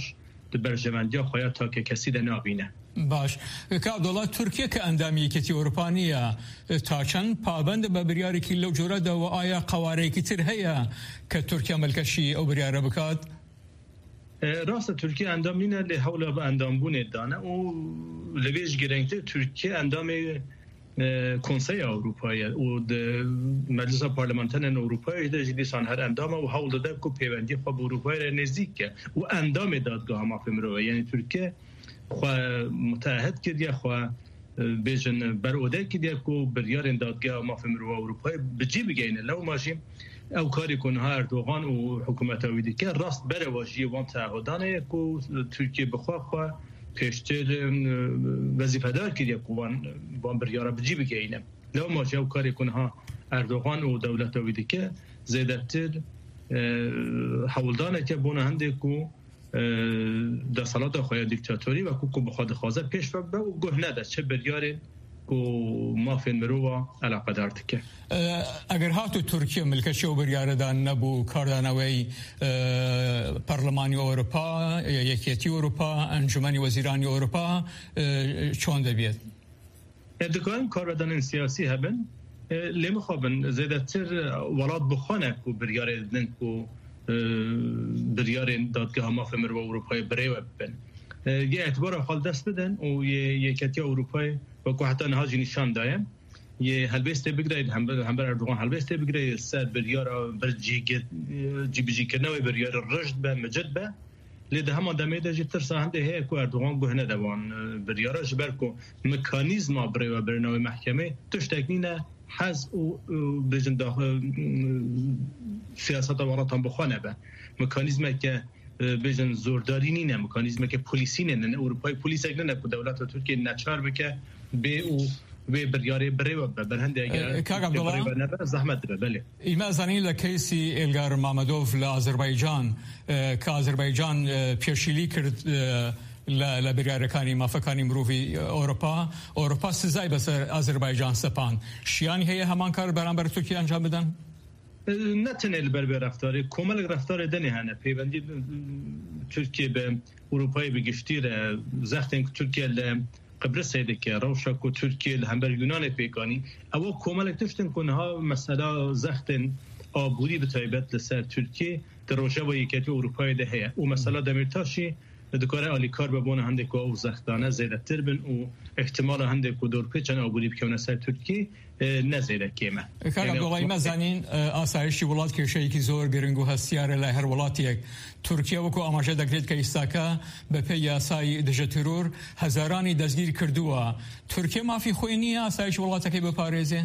برژەوەندیە خۆیان تاکە کەسی دەنابینە. باش کابدوڵات تورکیا کە ئەندامیەکەتی ئەوروپانیە تا چەند پابند بە بریارێکی لەو جۆرەدەوە ئایا قەوارەیەکی تر هەیە کە تورکیا مەلکەشی ئەو بریارە بکات؟ ڕاستە تورکیا ئەندامینە لێ هەوڵە بە ئەندامبوونێدانە و لەوێش گرنگتر تورکیا ئەندامی کۆنسەی ئەوروپایە و مەجلسە پارلەمانتەرە ئەوروپای دەژی دیسان هەر ئەندامە و هەوڵ دەدا و پەیوەندی خۆ بە ئەوروپای نزیکە و ئەندامی دادگاها مافی مرۆڤە یعنی تورکیا خوا متعهد کردیا خوا بێژن بەرئۆدە کردیا و بریارên دادگاها مافی مرۆڤە ئەوروپای بجی بگەینە لەو ماژیم ئەو کاری کۆنها ئەردۆغان و حکوومەتەوەی دیکە ڕاست بەرەوەژی وان تعهدانەیە و تورکیا بخوا پێشتر وەزیفەدار کردیا وان بریارە بجی بگەینە لەو ماژی ئەو کاری کۆنها ئەردۆغان و دەوڵەتەوەی دیکە زێدەتر هەوڵدانێکە بۆنە هەندێک و دەسەڵاتە خۆیان دیکتاتۆری و کوکو بخوا دەخوازە پێش بە و گۆه نەدە چه بریارێن و مافێن مرۆڤە عەلاقەدار دکە. ئەگەر هاتو تورکیا ملکەشی و بریارەدان نەبوو کاردانەوەی پەرلەمانی ئەوروپا یەکێتی ئەوروپا ئەنجومەنی وەزیرانی ئەوروپا چۆن دەبێت؟ دەکەن کاربەدانên سیاسی هەبن لێ مخابن زێدەتر وڵات بخوانێک و بریارێدن و بریارên دادگاها mafê mirova Ewropayê birêve bibin. Yê etibara xwe dest bidin û yêketiya Ewropayê wekû heta niha jî nîşan daye yê helbestê bigireyên hember Erdogan helbestê bigireyê ser biryara bir cîbijîkirina wê biryara rijt be micid be lê di hema demê de jî tirsa hindê heye ku Erdogan guhne de wan biryara ji ber ku mekanîzma birêve birina wê mehkemê tiştek nîne حز و بجن سیاست واراتان بخوانه به مکانیزمی که بجن زورداری نینه مکانیزمی که پلیسی نینه اروپای پلیس اگه نه که دولت ترکیه نچار بکه به او به بریاری بری و برهنده اگر زحمت ده بله ایما زنی لکیسی الگار مامدوف لآذربایجان که آذربایجان پیشیلی کرد لبریارەکانی مافەکانی مرۆڤی ئەوروپا سزای بەسەر ئازەربایجان سەپان شیانی هەیە هەمان کار بەرامبەر تورکیا ئەنجام بدەن؟ نەتەنێ لەبەر بێ ڕەفتارێ کۆمەڵێک ڕەفتارێ دەنێ هەنە پەیوەندی تورکیا بە ئەوروپای بگشتیرە زەختێن کە تورکیا لە قبرسێ دەکە ڕەوشەک و تورکیا لە هەمبەر یونانێ پێکانی ئەوە کۆمەڵێک تشتن کۆنها مەسەلا زەختن ئابووری بتایبەت لەسەر تورکیا دڕۆژەوە یەکێتی ئەوروپای دە هەیە و مەسەلا دەمیرتاشی دکاره آلی کار ببونه هندێک و زەختانە زێدەتر بن و احتمال هەندێک و دۆرپێچەن ئابووری بکەونە سەر تورکی نەزێدە کێمە. کاک عەبدوڵڵا مەزانین ئاسایشی وڵات کێشەیەکی زۆر گرنگ و هەستیارە لای هەر وڵاتێک تورکیا وەکو ئاماژە دەکرێت کە ئیساکە بەپێی یاسای دژە ترۆر هەزارانی دەستگیر کردووە تورکیا مافی خۆی نییە ئاسایشی وڵاتەکەی بپارێزێ؟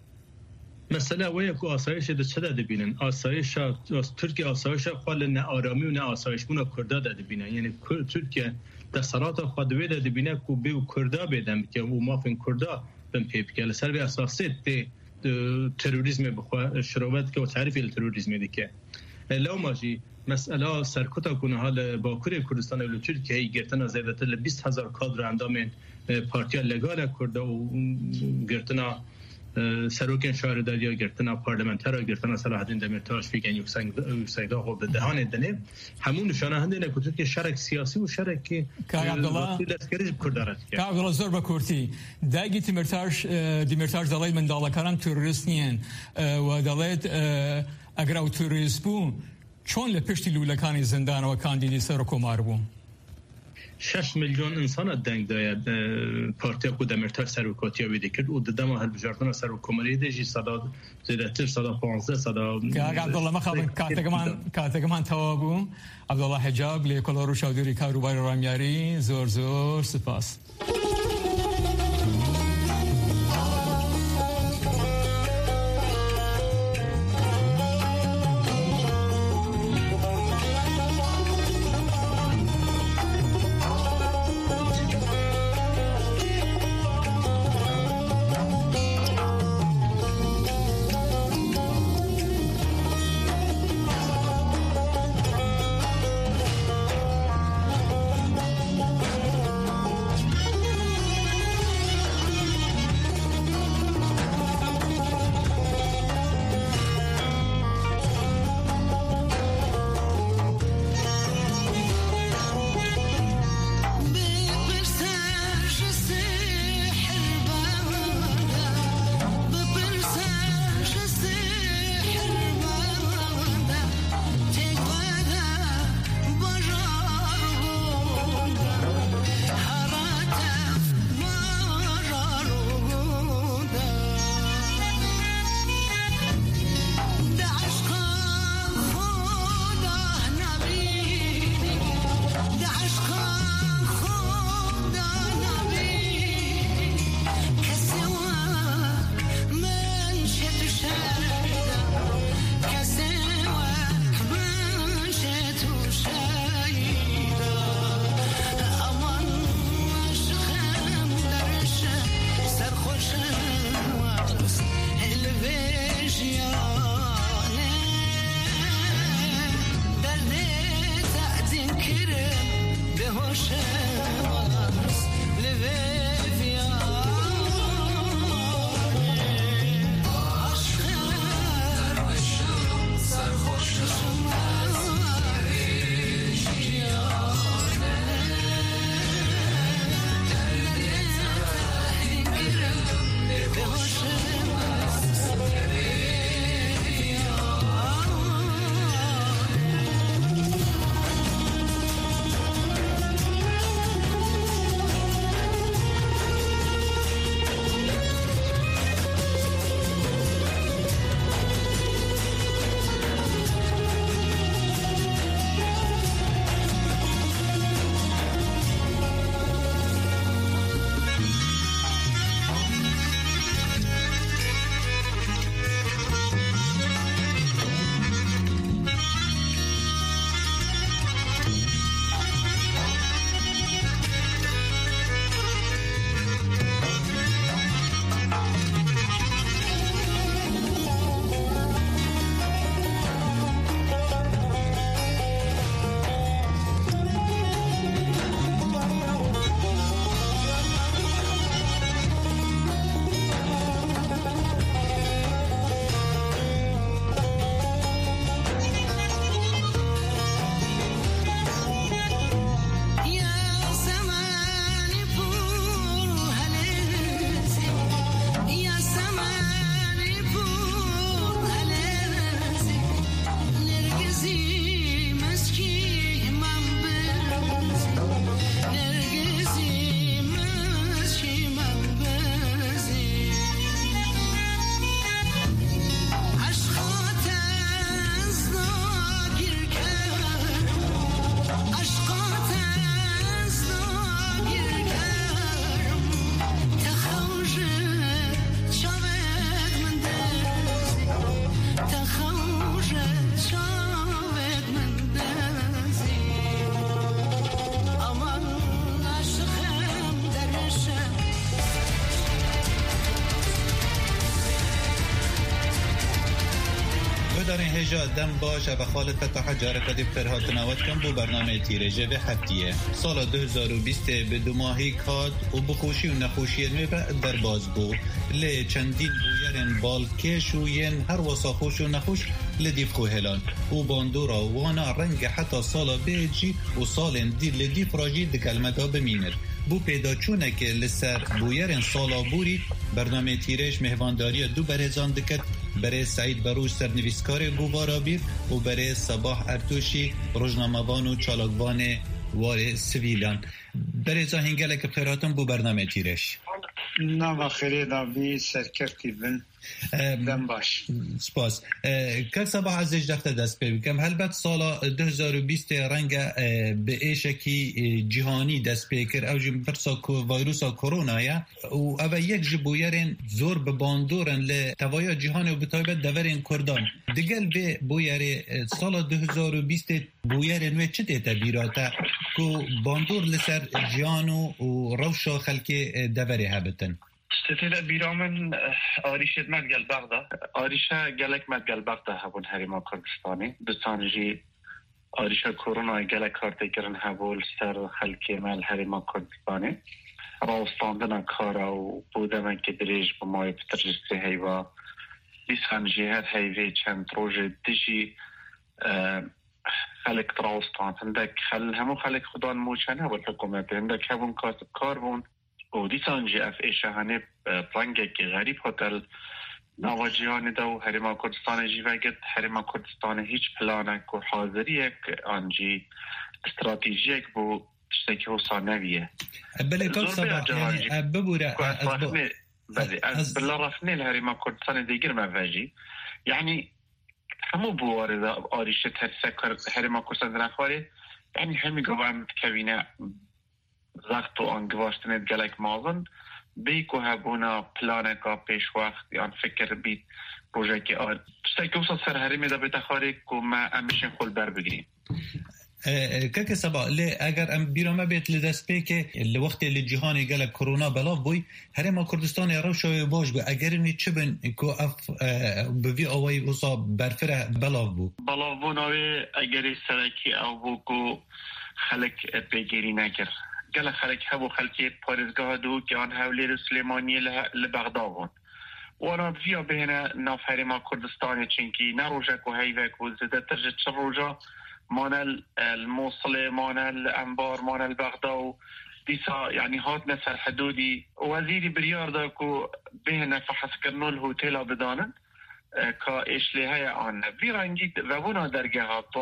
مثلا وەیەک و ئاسایشە دەچەدا دەبینن ئاسایشە تورکیا ئاسایشە خوا لە نەئارامی و نەئاسایشبوونە کوردا دەبینە یعنی تورکیا دەسەڵاتە خوا دەوێت دەبینە و بێ و کوردا بێدەم بکە و مافین کوردا بن پێ بکە لەسەر بێ ئەساسێت تێ تروریزمێ بخوا شرۆڤەت کە و تعریفی لە تروریزمێ دکە لەو ماژی مەسئلە سەرکوتا کۆنەها لە باکوورێ کوردستان و لە تورکیای گرتنە زێدەتر لە 20,000 کادر ئەندامên پارتیا لەگالە کوردا و گرتنە سروکن شاهرداری گرفتن پارلمانتر گرفتن صلاحالدین دمیرتاش فیگن یوکسایدا خو به دهان دنه همون نشانه هنده نکوتو که شرک سیاسی و شرک کاک عەبدوڵڵا کاک عەبدوڵڵا زۆر بە کورتی داگی دیمرتاش دەڵێت منداڵەکانم تۆریست نیەن و دەڵێت ئەگەر ئەو تۆریست بوو چۆن لە پشتی لولەکانی زیندانەوە کاندیدی سەر کۆمار بوو 6 میلیۆن ئینسانە دەنگ دایە پارتیا و دەمیرتاش سەرۆکاتیە وێ دەکرد و دەدەما هەڵبژاردنە سەرۆکۆمەری دێژی سەدا زێدەتر سەدا 15 سەدا کاک عەبدوڵڵا مەخابن کاتێکمان تەواو بوو عەبدوڵڵا حجاب لە کۆلۆر و چاودێری کاروباری ڕامیاری زۆر زۆر سپاس. بشارین هجا دم باش و خالد فتح جارکا دی فرهات نوات کم بو برنامه تیرجه به هفتیه سال 2020 به دو ماهی کاد و بخوشی و نخوشی نوی در باز بو لی چندین بویرن بالکش و ین هر واسا خوش و نخوش لدیف خوهلان و باندورا وانا رنگ حتی سالا بیجی و سالن دی لدیف راجی دکلمتا بمینر بو پیدا چونه که لسر بویرن سالا بوری برنامه تیرش مهوانداری دو برهزان دکت برای سعید بروش سرنویسکار گوارا بیر و برای صباح ارتوشی روزنامه‌وان و چالاکوان وار سویلان برای زاهنگله که خیراتون بو برنامه تیرش نام خیلی داوی سرکرتی بن دم باش سپاس که صباح عزیز دفته دست بکم هلبت سالا 2020 رنگ به ایشکی جهانی دست بکر او جمپرسا ویروسا کرونا و او یک جبویرین زور به باندورن لتوایا جهانی و بطایبت دورین کردان دگل به بویری سالا 2020 بویرین و چه تبیراتا که باندور لسر جهانو و روشا خلک دوری هبتن ستیل بیرامن آریشت مدگل بغدا آریشا گلک مدگل بغدا هبون هریما کردستانی دستانجی آریشا کرونا گلک کارتی کرن هبول سر خلکی مال هریما کردستانی راستاندن کارا و بودمن که دریج بمای پترجستی هیوا دیسانجی هر هیوی چند روژ دیجی خلق راستاندن دک همون خلق خدان موچن هبول حکومت هندک هبون کاسب کار بون و دیسانجی اف ایشهانه پرنگه که غریب هتل نواجهانه دو هریما کردستان جیوگت هریما کردستان هیچ پلانک و حاضری یک آنجی استراتیجیک بو تشتکی حسانویه بله کل صبح یعنی ببوره از بلا رفنه الهریما کردستان دیگر مواجی یعنی همو بوارد آریشت هریما کردستان نخواره یعنی همی گوام کبینه زخت و آنگواشتنید گلک مازن بیکو هبونا پلانکا پیش وقت یان فکر بید روژه که تشتاکی وصل سر هریمی دا بتخاری که ما امیشن خول بر بگیریم که سبا لی اگر ام بیرامه بیت لدست بی که لوقتی لجهانی گلک کرونا بلاف بوی هرما کردستان روشوی باش بو اگر اینی چه بین که اف بوی آوائی وصا برفره بلاف بو بلاف بو ناوی اگری سرکی او بو که خلق بگیری نکر گل خلق هبو خلقی پارزگاه دو که آن حولی سلیمانی لبغداد و آن ویا بهنه ناف هریما کردستانی چنکی نروژک و هیوک و زده ترجه چه روژا مانل الموصله مانل انبار مانل بغداد دیسا یعنی هات نسر حدودی وزیری بریار دا که بهنه فحص کرنو الهوتیلا بدانن که ایشلی های آن ویرانگی و بونا درگه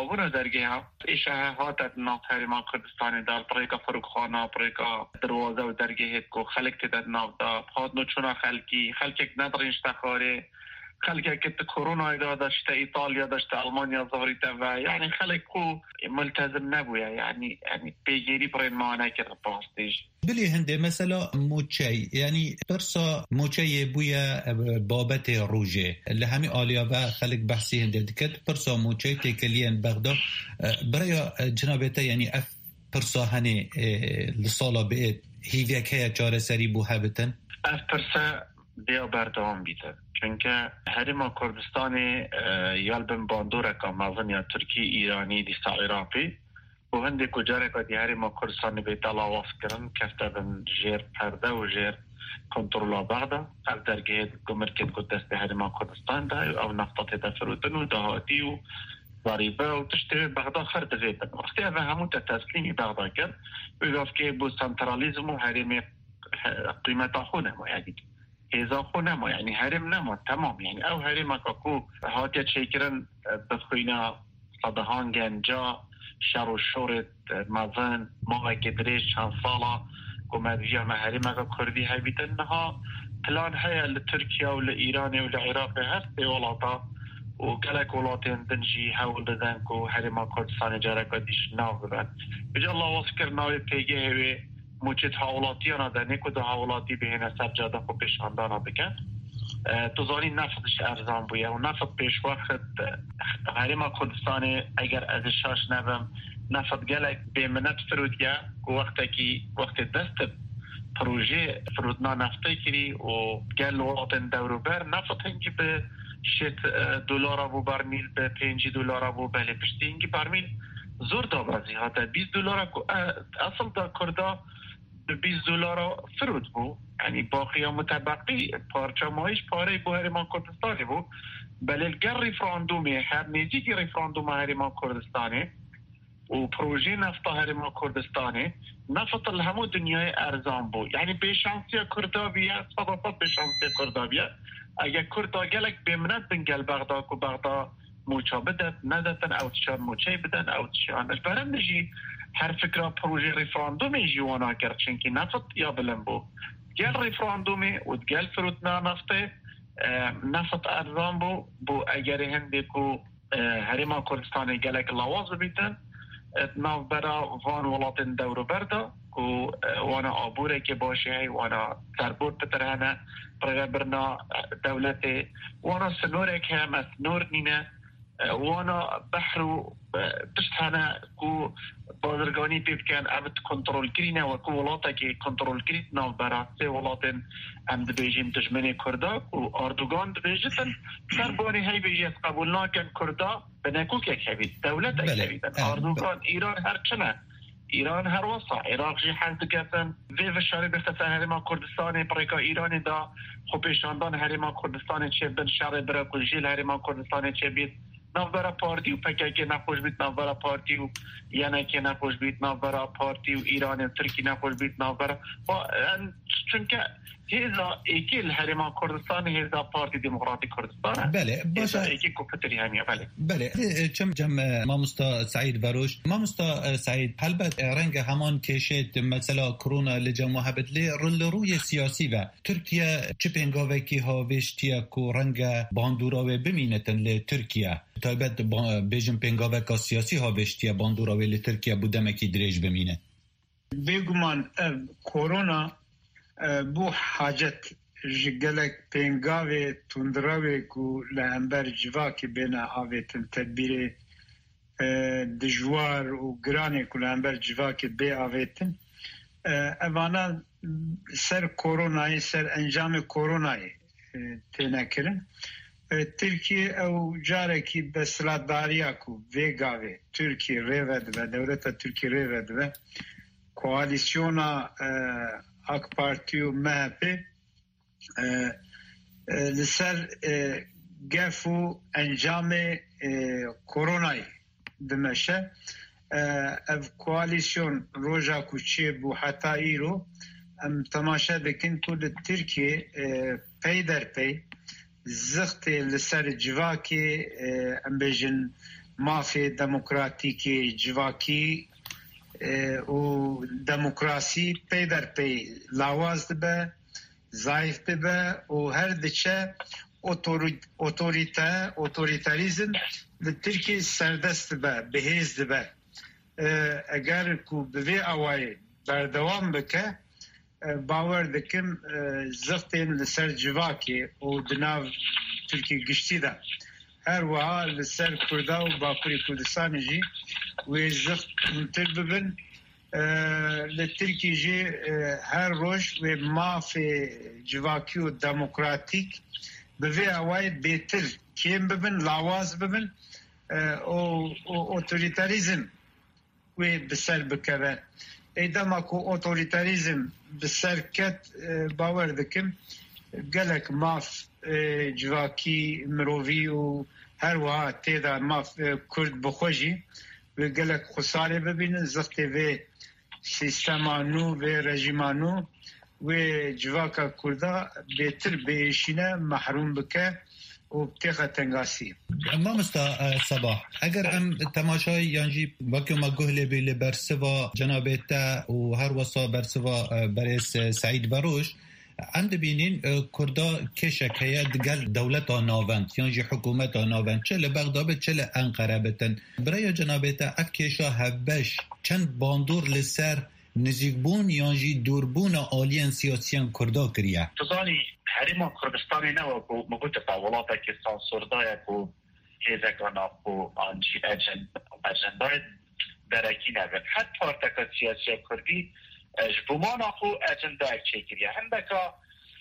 ها ایشه هاتت ناف هریما کردستانی در طریقه فروخانه طریقه دروازه و درگه که خلق تدد ناف دا هات نوچونا خلقی ندرینش تخاره خلقی که کرونا داشت ایتالیا داشت آلمانیا ظهری و یعنی خلق کو ملتزم نبویا یعنی پیگیری برای معنی که پاستیش بلی هنده مثلا موچه یعنی پرسا موچه بویا بابت روژه لهمی آلیا و خلق بحثی هنده دکت پرسا موچه تکلین بغداد برای جنابته یعنی اف پرسا هنه لسالا بید هیویک هیا چاره سری بو هبتن اف پرسا بیا بردوام بیده چونکه هریما کردستانی یالبن باندوره که مازن یا ترکی ایرانی دیستا عراقی و هنده کجاره که دی هریما کردستانی بیت الله وفت کرن کفته بن جیر پرده و جیر کنترولا بغدا از درگه گمرکت که دست هریما کردستان ده او نفتات دفروتن و دهاتی و ضریبه و تشتری بغدا خرد غیبن وقتی اوه همون تسلیمی بغدا کرد بگفت که بو سنترالیزم و هریمی قیمت خونه ما یعنی ایزا خو نما یعنی هرم نما تمام یعنی او هرم اکاکو هاتیا چیکرن بخوینا صدهان گنجا شر و شورت مزن ماه گدریش چند سالا گمدویا مهرم اکا کردی هایبیتن نها پلان هیا لترکیه و لإیران و لعراق هست ولاتا و گلک ولاتین دنجی حول دادن که هرم کردستان جارکا دیش ناو ببن بجا الله واسکر ناوی پیگه هوی موچت حولاتیانا در نیکو دو حولاتی بهینه سبجاده خو پیشاندانا بکن توزانی نفتش ارزان بویه و نفت پیش وقت هریما کردستانی اگر ازشاش نبم نفت گلک بیمنت فرودیه که وقت دست پروژه فرودنا نفته کری و گل ولاتن دوروبر نفت هنگی به شت دلار بو برمیل به 5 دلار بو بله پشتی اینگی برمیل زور دابازی هاته 20 دلار اصل دا کرده 20 دلار فرود بو یعنی باقی متبقی پارچه مایش پاره بو هرمان کردستانی بو بله الگر ریفراندومی هر نزیگی ریفراندوم هرمان کردستانی و پروژه نفت هرمان کردستانی نفت الهمو دنیای ارزان بو یعنی بشانسی کردابیه صداقت بشانسی کردابیه اگر کردا گلک بمند بنگل بغداد و بغداد موچا بدد ندتن او تشان موچه بدن او تشان البرم نجی هر فکر پروژه ریفراندومی جوانا کرد چنکی نفت یا بلن بو گل ریفراندومی و گل فرودنا نفته نفت ارزان بو اگر هنده کو هرما کردستان گلک لواز بیتن ناو برا وان ولاتن دورو بردا کو وانا آبوره که باشه وانا سربورد بترهنه برنا دولت وانا سنوره که هم از نور نینه وانا بحرو بشتانه کو بازرگانی پیبکن امت کنترول کرینه و کو ولاتا که کنترول کرید ناو برا سه ولاتن ام دبیجیم دجمنه کرده و اردوگان دبیجتن سربانی هی بیجیت قبول ناکن کرده بنکوک یک هبید دولت یک هبیدن اردوگان ایران هر چنه ایران هر وصا عراق جی حد کردن و شاری بختصر هرما کردستان پریکا ایرانی دا خوبشاندان هرما کردستان چه بن شاری برا کلجیل هرما کردستان چه بید نوبرا پارتی و پکیک نخوش بید نوبرا پارتی و یعنی که نخوش بید نوبرا پارتی و ایران و ترکی نخوش بید نوبرا چونکه هذا ایکل هرما کردستان هذا پارتی دموکراتی کردستان بله باشه ایکی کوپتری همیا بله جم مامستا سعید بروش مامستا سعید البته رنگ همان کشید مثلا کرونا لجمع هبدلی رول روی سیاسی و ترکیه چه پنگاوه کی هاوشتیا کو رنگ باندوراوه بمینتن ل ترکیه تایبت بیجم پنگاوه کا سیاسی هاوشتیا باندوراوه ل ترکیه بودم کی دریج بمینه بگمان کرونا بو حاجت جگلک پنگاوه تندراوه کو لهمبر جواکی بین آویتن تدبیر دجوار و گرانه کو لهمبر جواکی بی آویتن اوانا سر کورونای سر انجام کورونای تنکرن ترکیه او جارکی بسلاداریا کو ویگاوه ترکیه ریود و دولت ترکیه ریود و کوالیسیونا AK Parti و MHP لسر گفو انجام کورونای دمشه اف کوالیسیون روژا کوچه بو حتی ایرو ام تماشا دکن کل ترکیه پی در پی زخت لسر جواکی ام بیجن مافی دموکراتیکی جواکی و دموکراسی پی در پی لاواز دبه ضعیف ببه و هر دچه اوتوریتاریزم لترکی سردست دبه بهیز دبه اگر کو بوی اوای بردوام بکه باور دکم زختین لسر جواکی و دناو ترکی گشتی ده هر وها لسر کرده و باکوری کردستان جی و زخت منتر ببن لترکی جی هر روش و مافی جواکی و دموکراتیک بوی اوای بیتر کیم ببن لاواز ببن و اوتوریتاریزم و بسر بکره ایدما کو اوتوریتاریزم بسر کت باور دکم گلک ماف جواکی مروی و هر وها تیدا ماف کرد بخوشی و گلک خساره ببینن زختی و سیستمانو و رژیمانو و جواکا کرده بیتر بیشینه محروم بکه و بتیخه تنگاسی ما مستا صباح اگر ام تماشای یانجی وکی ما گهله بیل برسوا جنابتا و هر وصا برسوا برس سعید بروش عند بینین کردا کشک هیا دگل دولت ناوند یانجی حکومت ناوند چه لبغداد چه انقره بتن برای جنابتا اکشا هبش چند باندور لسر نزیکبون یانجی دوربون آلین سیاسیان کردا کریه تزانی هریما کردستانی نو کو مگوت پاولاتا که سانسوردای کو هیزکانا کو آنجی اجندای درکی نبن حتی پارتکا سیاسی کردی جبومان خو اجندای چه کریه هندکا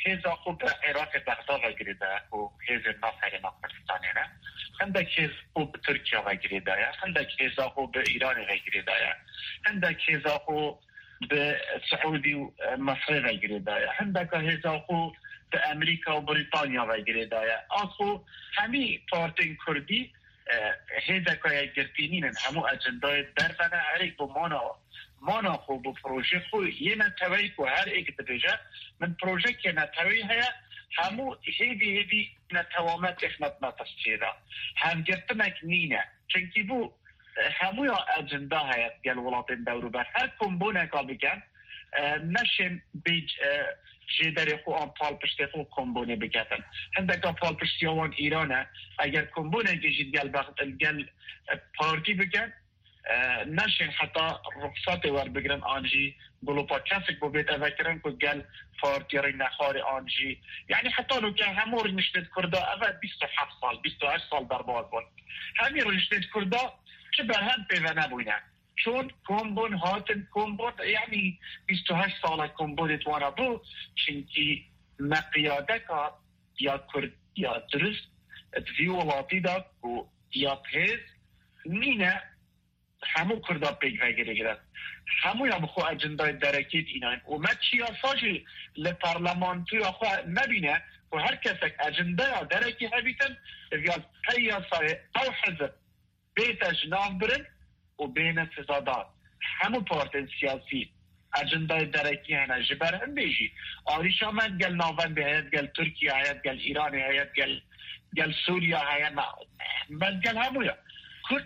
هزا خوب عراق بغداد وگریده و هز ناصر ما کردستانی نه هندک هز خوب ترکیه وگریده یا هندک هزا خوب ایران وگریده یا هندک هزا خوب به سعودی و مصر وگریده یا هندک هزا خوب به امریکا و بریتانیا وگریده یا آخو همی پارتین کردی هزا که گرتینین همو اجندای درفنه هر ایک با مانا خوب و پروژه خوب یه نتوی که هر ایک دبیجه من پروژه که نتوی هیا همو هیدی نتوامت اخنات نتسچیده هم گرتنک نینه چنکی بو همو یا اجنده هیا گل ولاتین دورو بر هر کمبونه که بکن نشن بیج جدری خو آنپال پشتی خو کمبونه بکتن هندک آنپال پشتیوان ایرانه اگر کمبونه گیجید گل پارتی بکن نشین حتی رخصت ور بگرن آنجی گلوپا کسک بو بیت اوکرن که گل فارتیاری نخار آنجی یعنی حتی نو که همو رنشتید کرده اول 27 سال 28 سال در باز بود همی رنشتید کرده که بر هم پیوه نبوینه چون کمبون هاتن کمبون یعنی 28 سال کمبون اتوانا بو چنکی مقیاده که یا کرد یا درست دوی ولاتی دا و یا پیز نینه همو کرده پیگ وگیره گرد همو یا بخو اجندای درکیت اینان و ما چیاساجی لپارلمان توی آخو نبینه و هر کسک اجندای درکی هبیتن بیاد پیاسای او حزب بیت اجناف برن و بین سزادات همو پارتن سیاسی اجندای درکی هنه جبر هم بیجی آریش آمد گل ناون به هیت گل ترکیه هیت گل ایران هیت گل سوریا هیت من گل همو یا کرد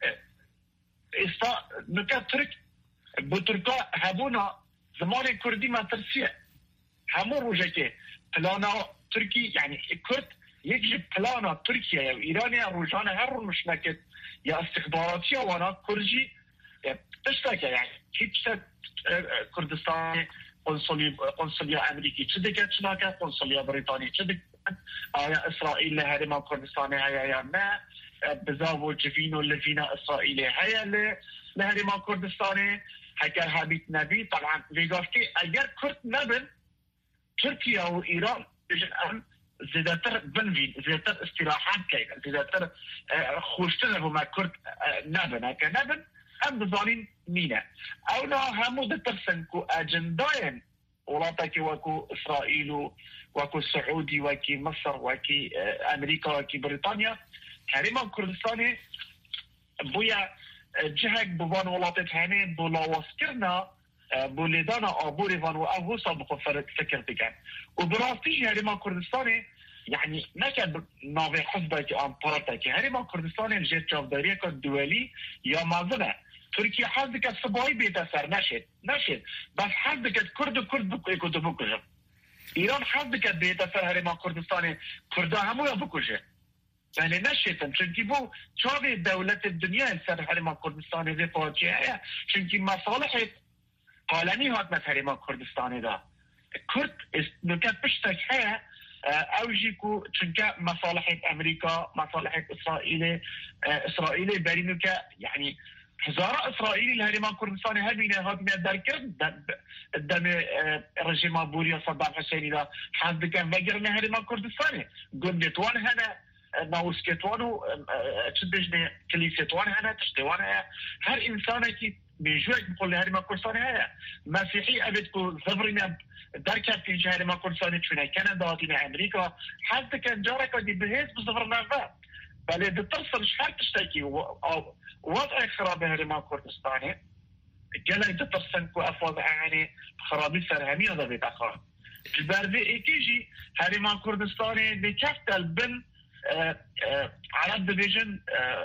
استا نکه ترک بو ترکا هبونا زمان کردی ما ترسیه همو روژه که پلانا ترکی یعنی کرد یک جی پلانا ترکیه یا ایرانی روژانه هر رو مشنکت یا استخباراتی وانا کرجی تشتاکه یعنی هیچ کردستان قنصلیا امریکی چه دیگه چناکه قنصلیا بریتانی چه دیگه آیا اسرائیل هرما کردستانی هیا یا نه بزاو و جفین و لفین اسرائیلی هیا لهرما کردستانی اگر حبیت نبی طبعا ویگافتی اگر کرد نبن ترکیه و ایران بجن ام زیادتر بنوین زیادتر استراحات کهید زیادتر خوشتر بما کرد نبن اگر نبن هم بزانین مینه اونا همو دترسن که اجنداین ولاتا که وکو اسرائیل وکو سعودی وکی مصر وکی امریکا وکی بریتانیا هرما کردستانی بویا جهک بوان ولاتت هنه بولاواس کرنا بولیدانا آبوری وان و اوهوسا بخو فکر بکن و براستی هرما کردستانی یعنی نکد ناوی حزبه که آمپارتا که هرما کردستانی جهت جافداریه که دولی یا مازنه ترکیه حد که سبایی بیت سر نشد بس حد که کرد بکشه ایران حد که بیت سر هرما کردستانی کرده همو یا بکشه یعنی نشیدن چونکی بو چاوی دولت دنیا سر هرما کردستانی ده فاجعه چونکی مصالح عالمی هات مثل هرما کردستانی ده کرد نکت پشتک هیا اوجی کو چونکه مصالح امریکا مصالح اسرائیل برینو که یعنی هزار اسرائیلی هرما کردستانی هبینه در کرد دم رژیم بوریا صدام حسینی ده حد کن وگرنه هرما کردستانی گندتوان هنه ناوسکتوانو چه بجنه کلیسیتوان هنه تشتوان هنه هر انسانه که بیجوک بقول هرما کردستانی هنه مسیحی ابد کو زبرینه درکت اینجا هرما کردستانی چونه کانادا تینه امریکا حد کن جاره که دی بهیز بزبر نفه بله دترسل شهر تشتاکی وضع خراب هرما کردستانی گله دترسن کو افواض اعانی خرابی سرهمی هذا بیت اخوان جبرده ایکیجی هرما کردستانی بکفتل بن عرب ديفيجن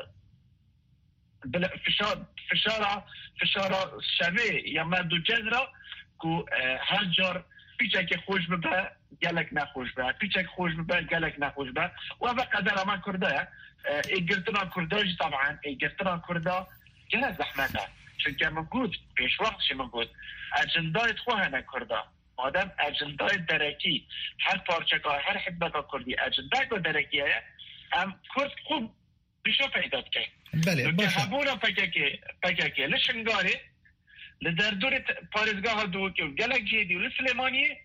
فشارة شوي يما دو جزرة كو هرجر بيچك خوش ببا قالك نخوش بها بيچك خوش ببا قالك نخوش بها وهذا قدر ما كرده ايقرتنا كرداج طبعا ايقرتنا كرده جلس زحمته چون که موجود پیش وقتش موجود اجندای خوهنه کرده مادم اجندای درکی هر پارچه که هر حبه کردی اجندای که درکیه هم کرد خوب بیشو پیدا که بله باشه همونا پکه لشنگاره لدردور پارزگاه دو که گلک جیدی و لسلیمانی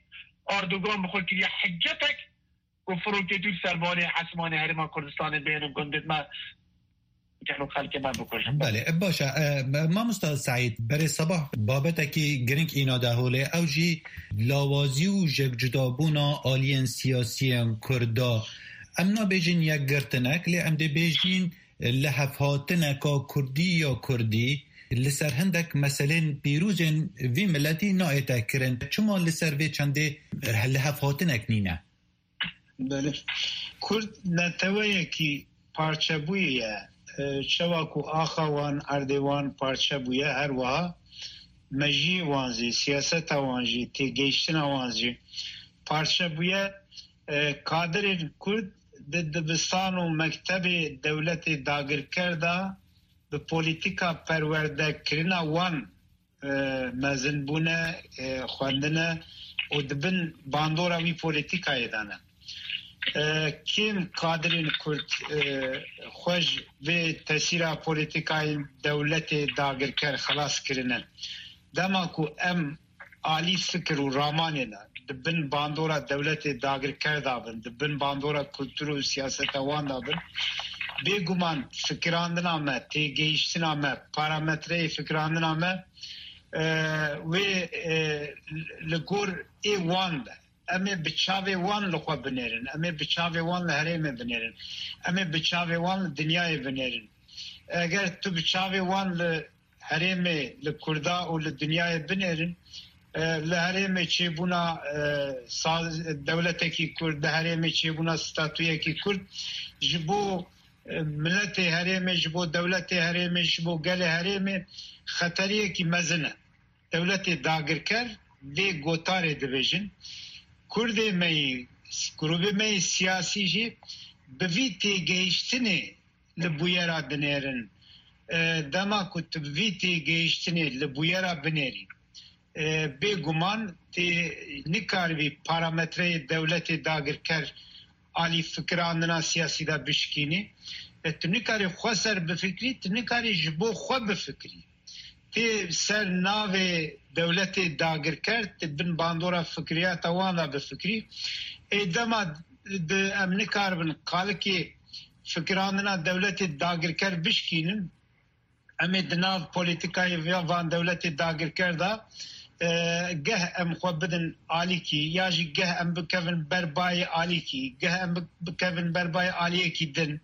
اردوغان بخود که حجتك وفروكتو سرباني حسماني هرما كردستان بينهم كنت ما كانوا خلق ما بكوشن. بله باشه ما مستعد سعید برای صباح بابتکی گرینگ اینا دهوله او جی لاوازی و جگ جدابونا آلین سیاسی کردا امنا بیجین یک گرتنک لی ام دی بیجین لحفاتنکا کردی یا کردی لسر هندک مثلا پیروزن وی ملتی نایتا کرن چما لسر وی چنده لحفاتنک نینه؟ بله کرد نتویه که پارچه بویه چواکو آخوان اردوان پارچه بویه هر وها مجی وانزی سیاست وانزی تیگیشتن وانزی پارچه بویه کادر کرد دبستان و مکتب دولت داگر کرده به پولیتیکا پرورده کرنا وان مزن بونه خواندنه و دبن باندورا وی پولیتیکا یدانه کیم قادرین کرد خوش به تاثیر پولیتیکای دولت داگر کر خلاص کرنن دما کو ام عالی فکر و رامانه دبن باندورا دولت داگر کر دابن دبن باندورا کلتور و سیاست وان دابن بگمان فکراندنا ما تیگیشتنا ما پارامتره فکراندنا ما و لگور ای وان امی بچاوی وان لخوا بنیرن امی بچاوی وان لحریم بنیرن امی بچاوی لدنیای بنیرن اگر تو بچاوی وان لحریم لکردا و لدنیای بنیرن لحریم چی بونا دولت کی کرد لحریم چی بونا ستاتوی کی کرد جبو ملت حریم جبو دولت حریم جبو گل حریم خطریه کی مزنه دولت داگر کر دی گوتار دویژن کرد می گروه می سیاسی جی به ویتی گیشتنی لبویرا دنیرن دما کت ویتی گیشتنی لبویرا بنیری به گمان تی نکاروی پارامتره دولت داگر کر عالی فکراندنا سیاسی دا بشکینی تو نکاری خواه بفکری تو نکاری جبو خواه بفکری تی سر ناو دولت داگر کرد بن باندورا فکریات وانا بفکری ایدما ام نکار بن قال که فکراندنا دولت داگر کرد بشکینن امی دناو پولیتیکای وان دولت داگر کرده گه ام خو بدن عالی کی یا جی گه ام بکوین بربای عالی کی گه ام بکوین بربای عالی کی دن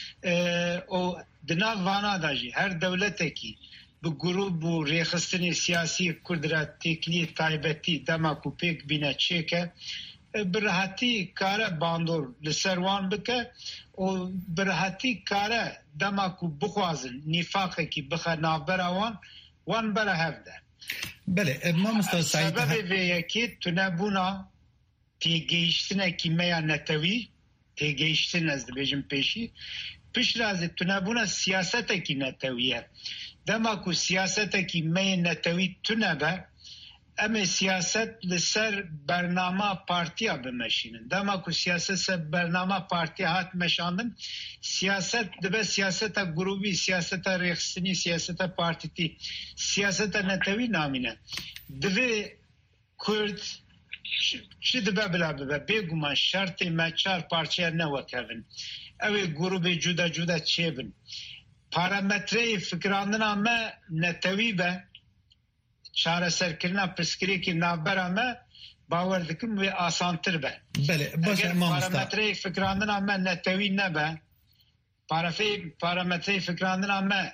او دنا وانا داجی هر دولت کی به گروه و ریخستنی سیاسی کردرات تکلی تایبتی دما کو پیک بینه چیکه برهاتی کار باندور لسروان بکه و برهاتی کار دما کو بخوازن نفاق کی بخ نابراوان وان بره هفده بله ما مستعد سعید سبب ویکی تنبونا تیگیشتنه کی میا نتوی تیگیشتن از بیجم پیش رازی تنبونا سیاست کی نتویه دما کو سیاست کی می نتوی تنبه اما سیاست لسر برنامه پارتیا بمشینن دما کو سیاست سر برنامه پارتیا هات مشاندن سیاست دبه سیاست گروبی سیاست ریخستنی سیاست پارتی سیاست نتوی نامینه دبه کرد چی دبه بلا ببه بگو من شرط مچار پارچه نوکرن اوی گروبی جدا جدا چه بن پارامتره فکراندنا ما نتوی به چاره سرکرنا پرسکری که نابرامه باور دکم و آسانتر به بله باشه ما پارامتره فکراندنا ما نتوی نبه پارامتره فکراندنا ما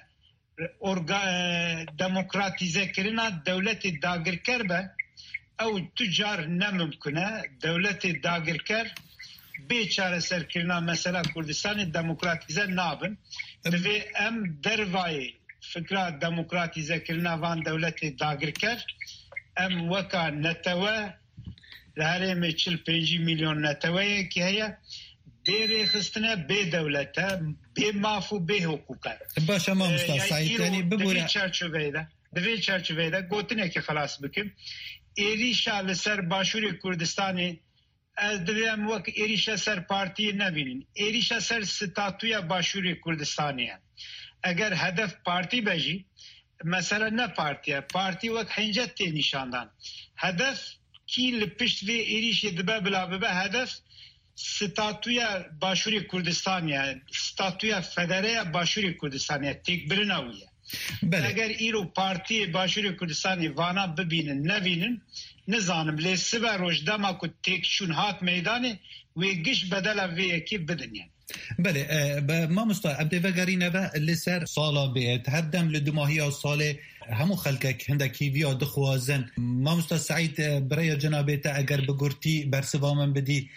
دموکراتیزه کرنا دولت داگر کر به او تجار نممکنه دولت داگر کر بیچاره سرکرنا مثلا کردستان دموکراتیزه نابن دوی ام دروای فکرات دموکراتیزه کرنا وان دولت داگر کر ام وکا نتوه لحرم 45 میلیون نتوه که هیا بی خستنه بی دولته بی مافو بی حقوقه باشه ما مستعد سعید یعنی ببوره دوی چرچوه ده گوتنه که خلاص بکم ایریشا لسر باشور کردستانی از دویم وقت ایریشا سر پارتی نبینین ایریشا سر ستاتویا باشور کردستانیه اگر هدف پارتی بجی مثلا نه پارتی وقت هنجت تی نشاندن هدف کی لپشت وی ایریش دبه بلا به هدف ستاتویا باشوری کردستانیه ستاتویا فدرالیا باشوری کردستانیه تک برناویه اگر ایرو پارتی باشوری کردستانی وانا ببینن نبینن نزانم لیسی و روشدما که تک شون هات میدانه وی گش بدل وی یکی بدنین بله ما مستعد وگرینه و لسر سالا بیت هر دم لدماهی و سال همو خلقك هندكي بيا دخوازن ما مستعد سعيد برای جنابت اگر بگرتی برسوامن بدی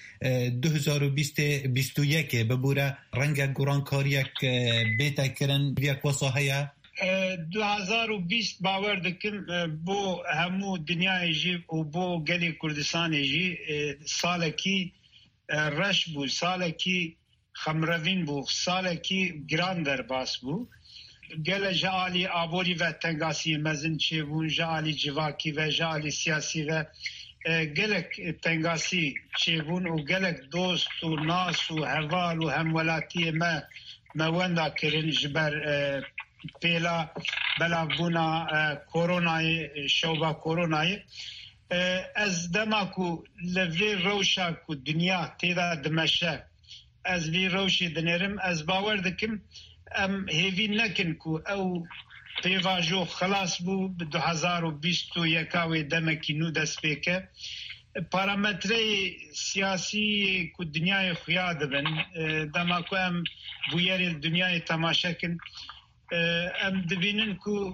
2021 ببوره رنگ گرانکاریک بیتا کرن بیاک وصاحیه 2020 باور دکم بو همو دنیای جی و بو گلی کردستان جی سالکی رش بو سالکی خمروین بو سالکی گران در باس بو گل جالی آبوری و تنگاسی مزن چه بون جالی جواکی و جالی سیاسی و گلک تنگاسی چه بون و گلک دوست و ناس و حوال و همولاتی ما وندا کرن جبر پیلا بلا بونا کورونای شوبا کورونای از دماکو لوی روشا کو دنیا تیدا دمشه از وی روشی دنیرم از باور دکم ام هیوی نکن کو او پیواجو خلاص بو 2021 و دمکی نو دست بیکه پارامتری سیاسی کو دنیای خیاد بن دماکو ام بویر دنیای تماشا کن ام دبینن کو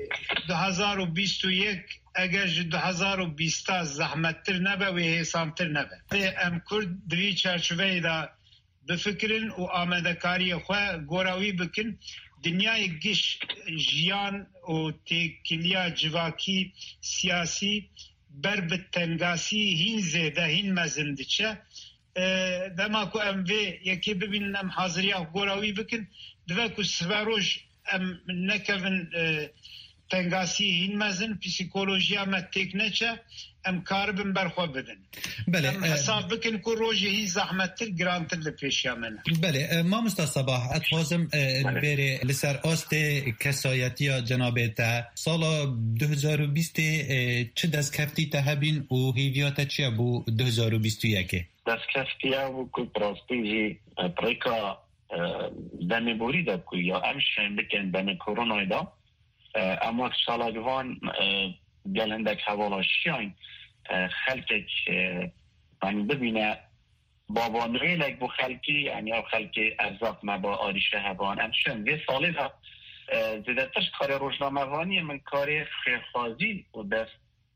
2021 اگر 2020 زحمتتر نبه و حسامتر نبه ام کرد دوی چرچوه دا بفکرن و آمدکاری خواه گوراوی بکن دنیای گش جیان و تکلیا جواکی سیاسی بر بتنگاسی هین زیده هین مزنده چه دما کو ام وی یکی ببینن ام حاضریا گوراوی بکن دوه کو سواروش ام نکوین تنگاسی هین مزن پسیکولوژیا ما تکنه چه ام کاربن برخوا بدن ام حساب بکن که روژه هی زحمتتر گرانتر لپیشیا منه بله ما مستصباح اتوازم بری لسر آست کسایتی جنابتا سالا 2020 چه دست کفتی تهبین و هیویات چه بو 2021 دست کفتی او که پراستیجی پریکا دمی بوری دا که یا امشن بکن دمی کرونا دا اما سالا جوان گلندک حوالا شیاین خلقك من ببینه بابان ریلک بو خلقی یعنی او خلقی ارزاق مبا آریشه هبان امشن وی سالی دا زیدتش کار روزنامه وانی من کار خیرخوازی و دست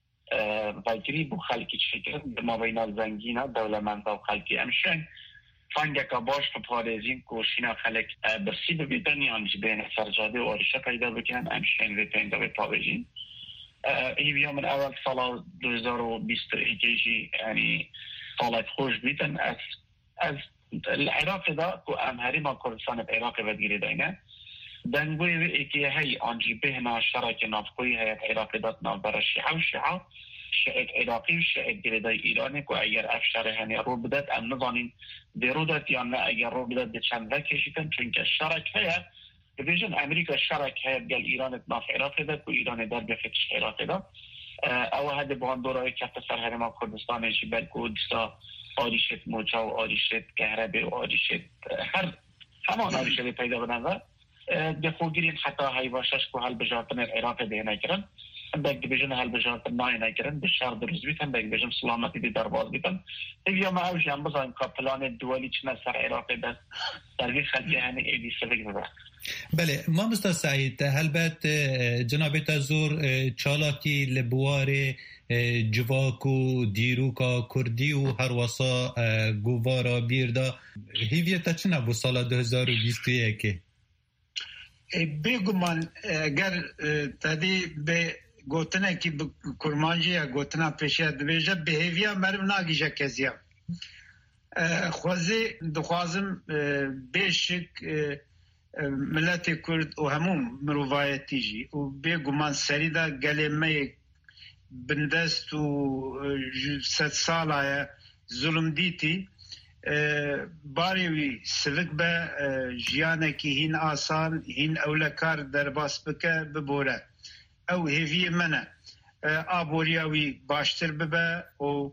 وگری بو خلقی چکر ما بین زنگینا دولمند و خلقی امشن فانگکا باش تو پارزین کوشینا خلق برسی ببیدن یعنی بین سرجاده و آریشه پیدا بکنن امشن وی پیندا به پاویجین هیویا من اول سال 2021 یعنی سالت خوش بیتن از العراق دا که امهری ما کردستان العراق بدگیری داینه دنگوی ایکی هی آنجی بهنا شرک نافقوی هیت عراق داد نافبر شیعه و شیعه شیعت عراقی و شیعت گریدای ایرانی که اگر افشار هنی رو بدد ام نظانین دیرو داد یا نه اگر رو بدد ده چند وکشیتن چونکه شرک هیت ببینن امریکا شرک هست گل ایران ناف عراق ده کو ایران در بفتش عراق ده او هده باندورای کفت سر هرما کردستان جبل کو دستا آریشت موجا و آریشت کهربه و آریشت همان آریشت پیدا بدن و دخوگیرین حتی هایواشش کو حل بجاتن العراق ده نکرن بگ بجن حل بجاتن نای نکرن بشار دروز بیتن بگ بجن سلامتی دی درباز بیتن یا ما اوش هم بزایم که پلان دوالی چنه سر عراق ده دروی خلقی هنی ایدی سوگ ببرد بله ما مستر سعید هلبت جنابت زور چالاکی لبوار جواکو دیروکا کردی و هر واسا گوارا بیردا هیویتا چنه بو سال 2021 بگو من اگر تدی به گوتنه که کرمانجی یا گوتنه پیشه دبیجه به هیویا مرم ناگیجه کزیم خوزی دخوازم بیشک ملت کرد و همون مروایتی جی و بگو من سریدا گلیمه بندست و 100 ساله ظلم دیتی باریوی سوک به جیانه که هین آسان هین اولکار در باس بکه ببوره او هیوی منه آبوریاوی باشتر ببه و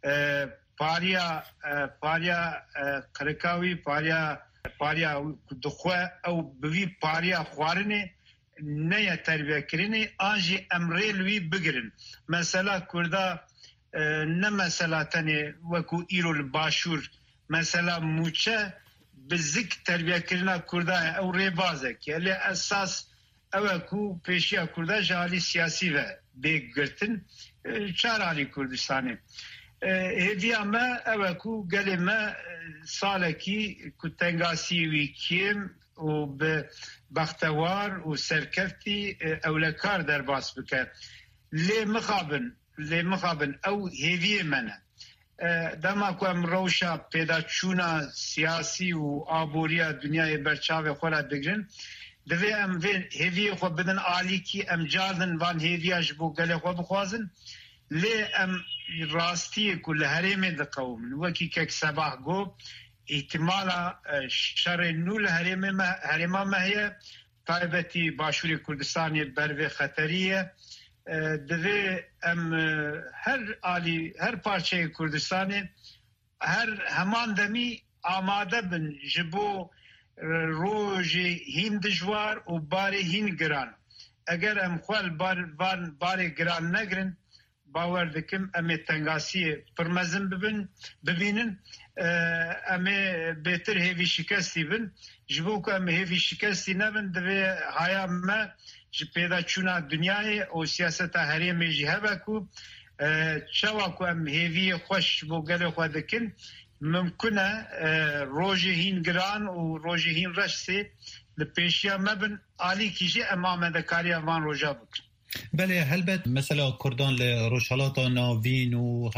پاریا قرکاوی پاریا دخواه او بوی پاریا خوارنه نه تربیه کرنه آنجی امریلوی بگرن مثلا کرده نه مثلا تنه وکو ایرو الباشور مثلا موچه بزک تربیه کرنه کرده او ریبازه که لی اساس اوکو پیشیا کرده جالی سیاسی و بگرتن چار علی کردستانه هدیه ما اوکو گلی ما سالکی کتنگاسی وی کیم و به بختوار و سرکفتی اولکار در باس بکر لی مخابن او هیوی منه دما کوم روشا پیدا چونا سیاسی و آبوریا دنیای برچاو خورا بگرن دوی ام هیوی خو بدن آلی کی ام جاردن وان هیویاش بو گلی خو بخوازن لی ام راستی کل هریم دقومن وکی که سباح گو احتمالا شر نول هریما مهیه طایبتی باشوری کردستانی بروی خطریه دوی ام هر پارچه کردستانی همان دمی آماده بن جبو روژی هین دجوار و باری هین گران اگر ام خوال باری گران نگرن باور دکم امی تنگاسی پرمزن ببینن امی بهتر هیوی شکستی بن جبو که امی هیوی شکستی نبن دوی هایا ما پیدا چونا دنیای و سیاست هریمی جی هبا کو چوا که ام هیوی خوش بو گل خود دکن ممکنه روژی هین گران و روژی هین رشتی لپیشیا مبن آلی کیجی امام دکاری وان روژا بکن بله هلبت مثلا کردان لروشالات ناوین و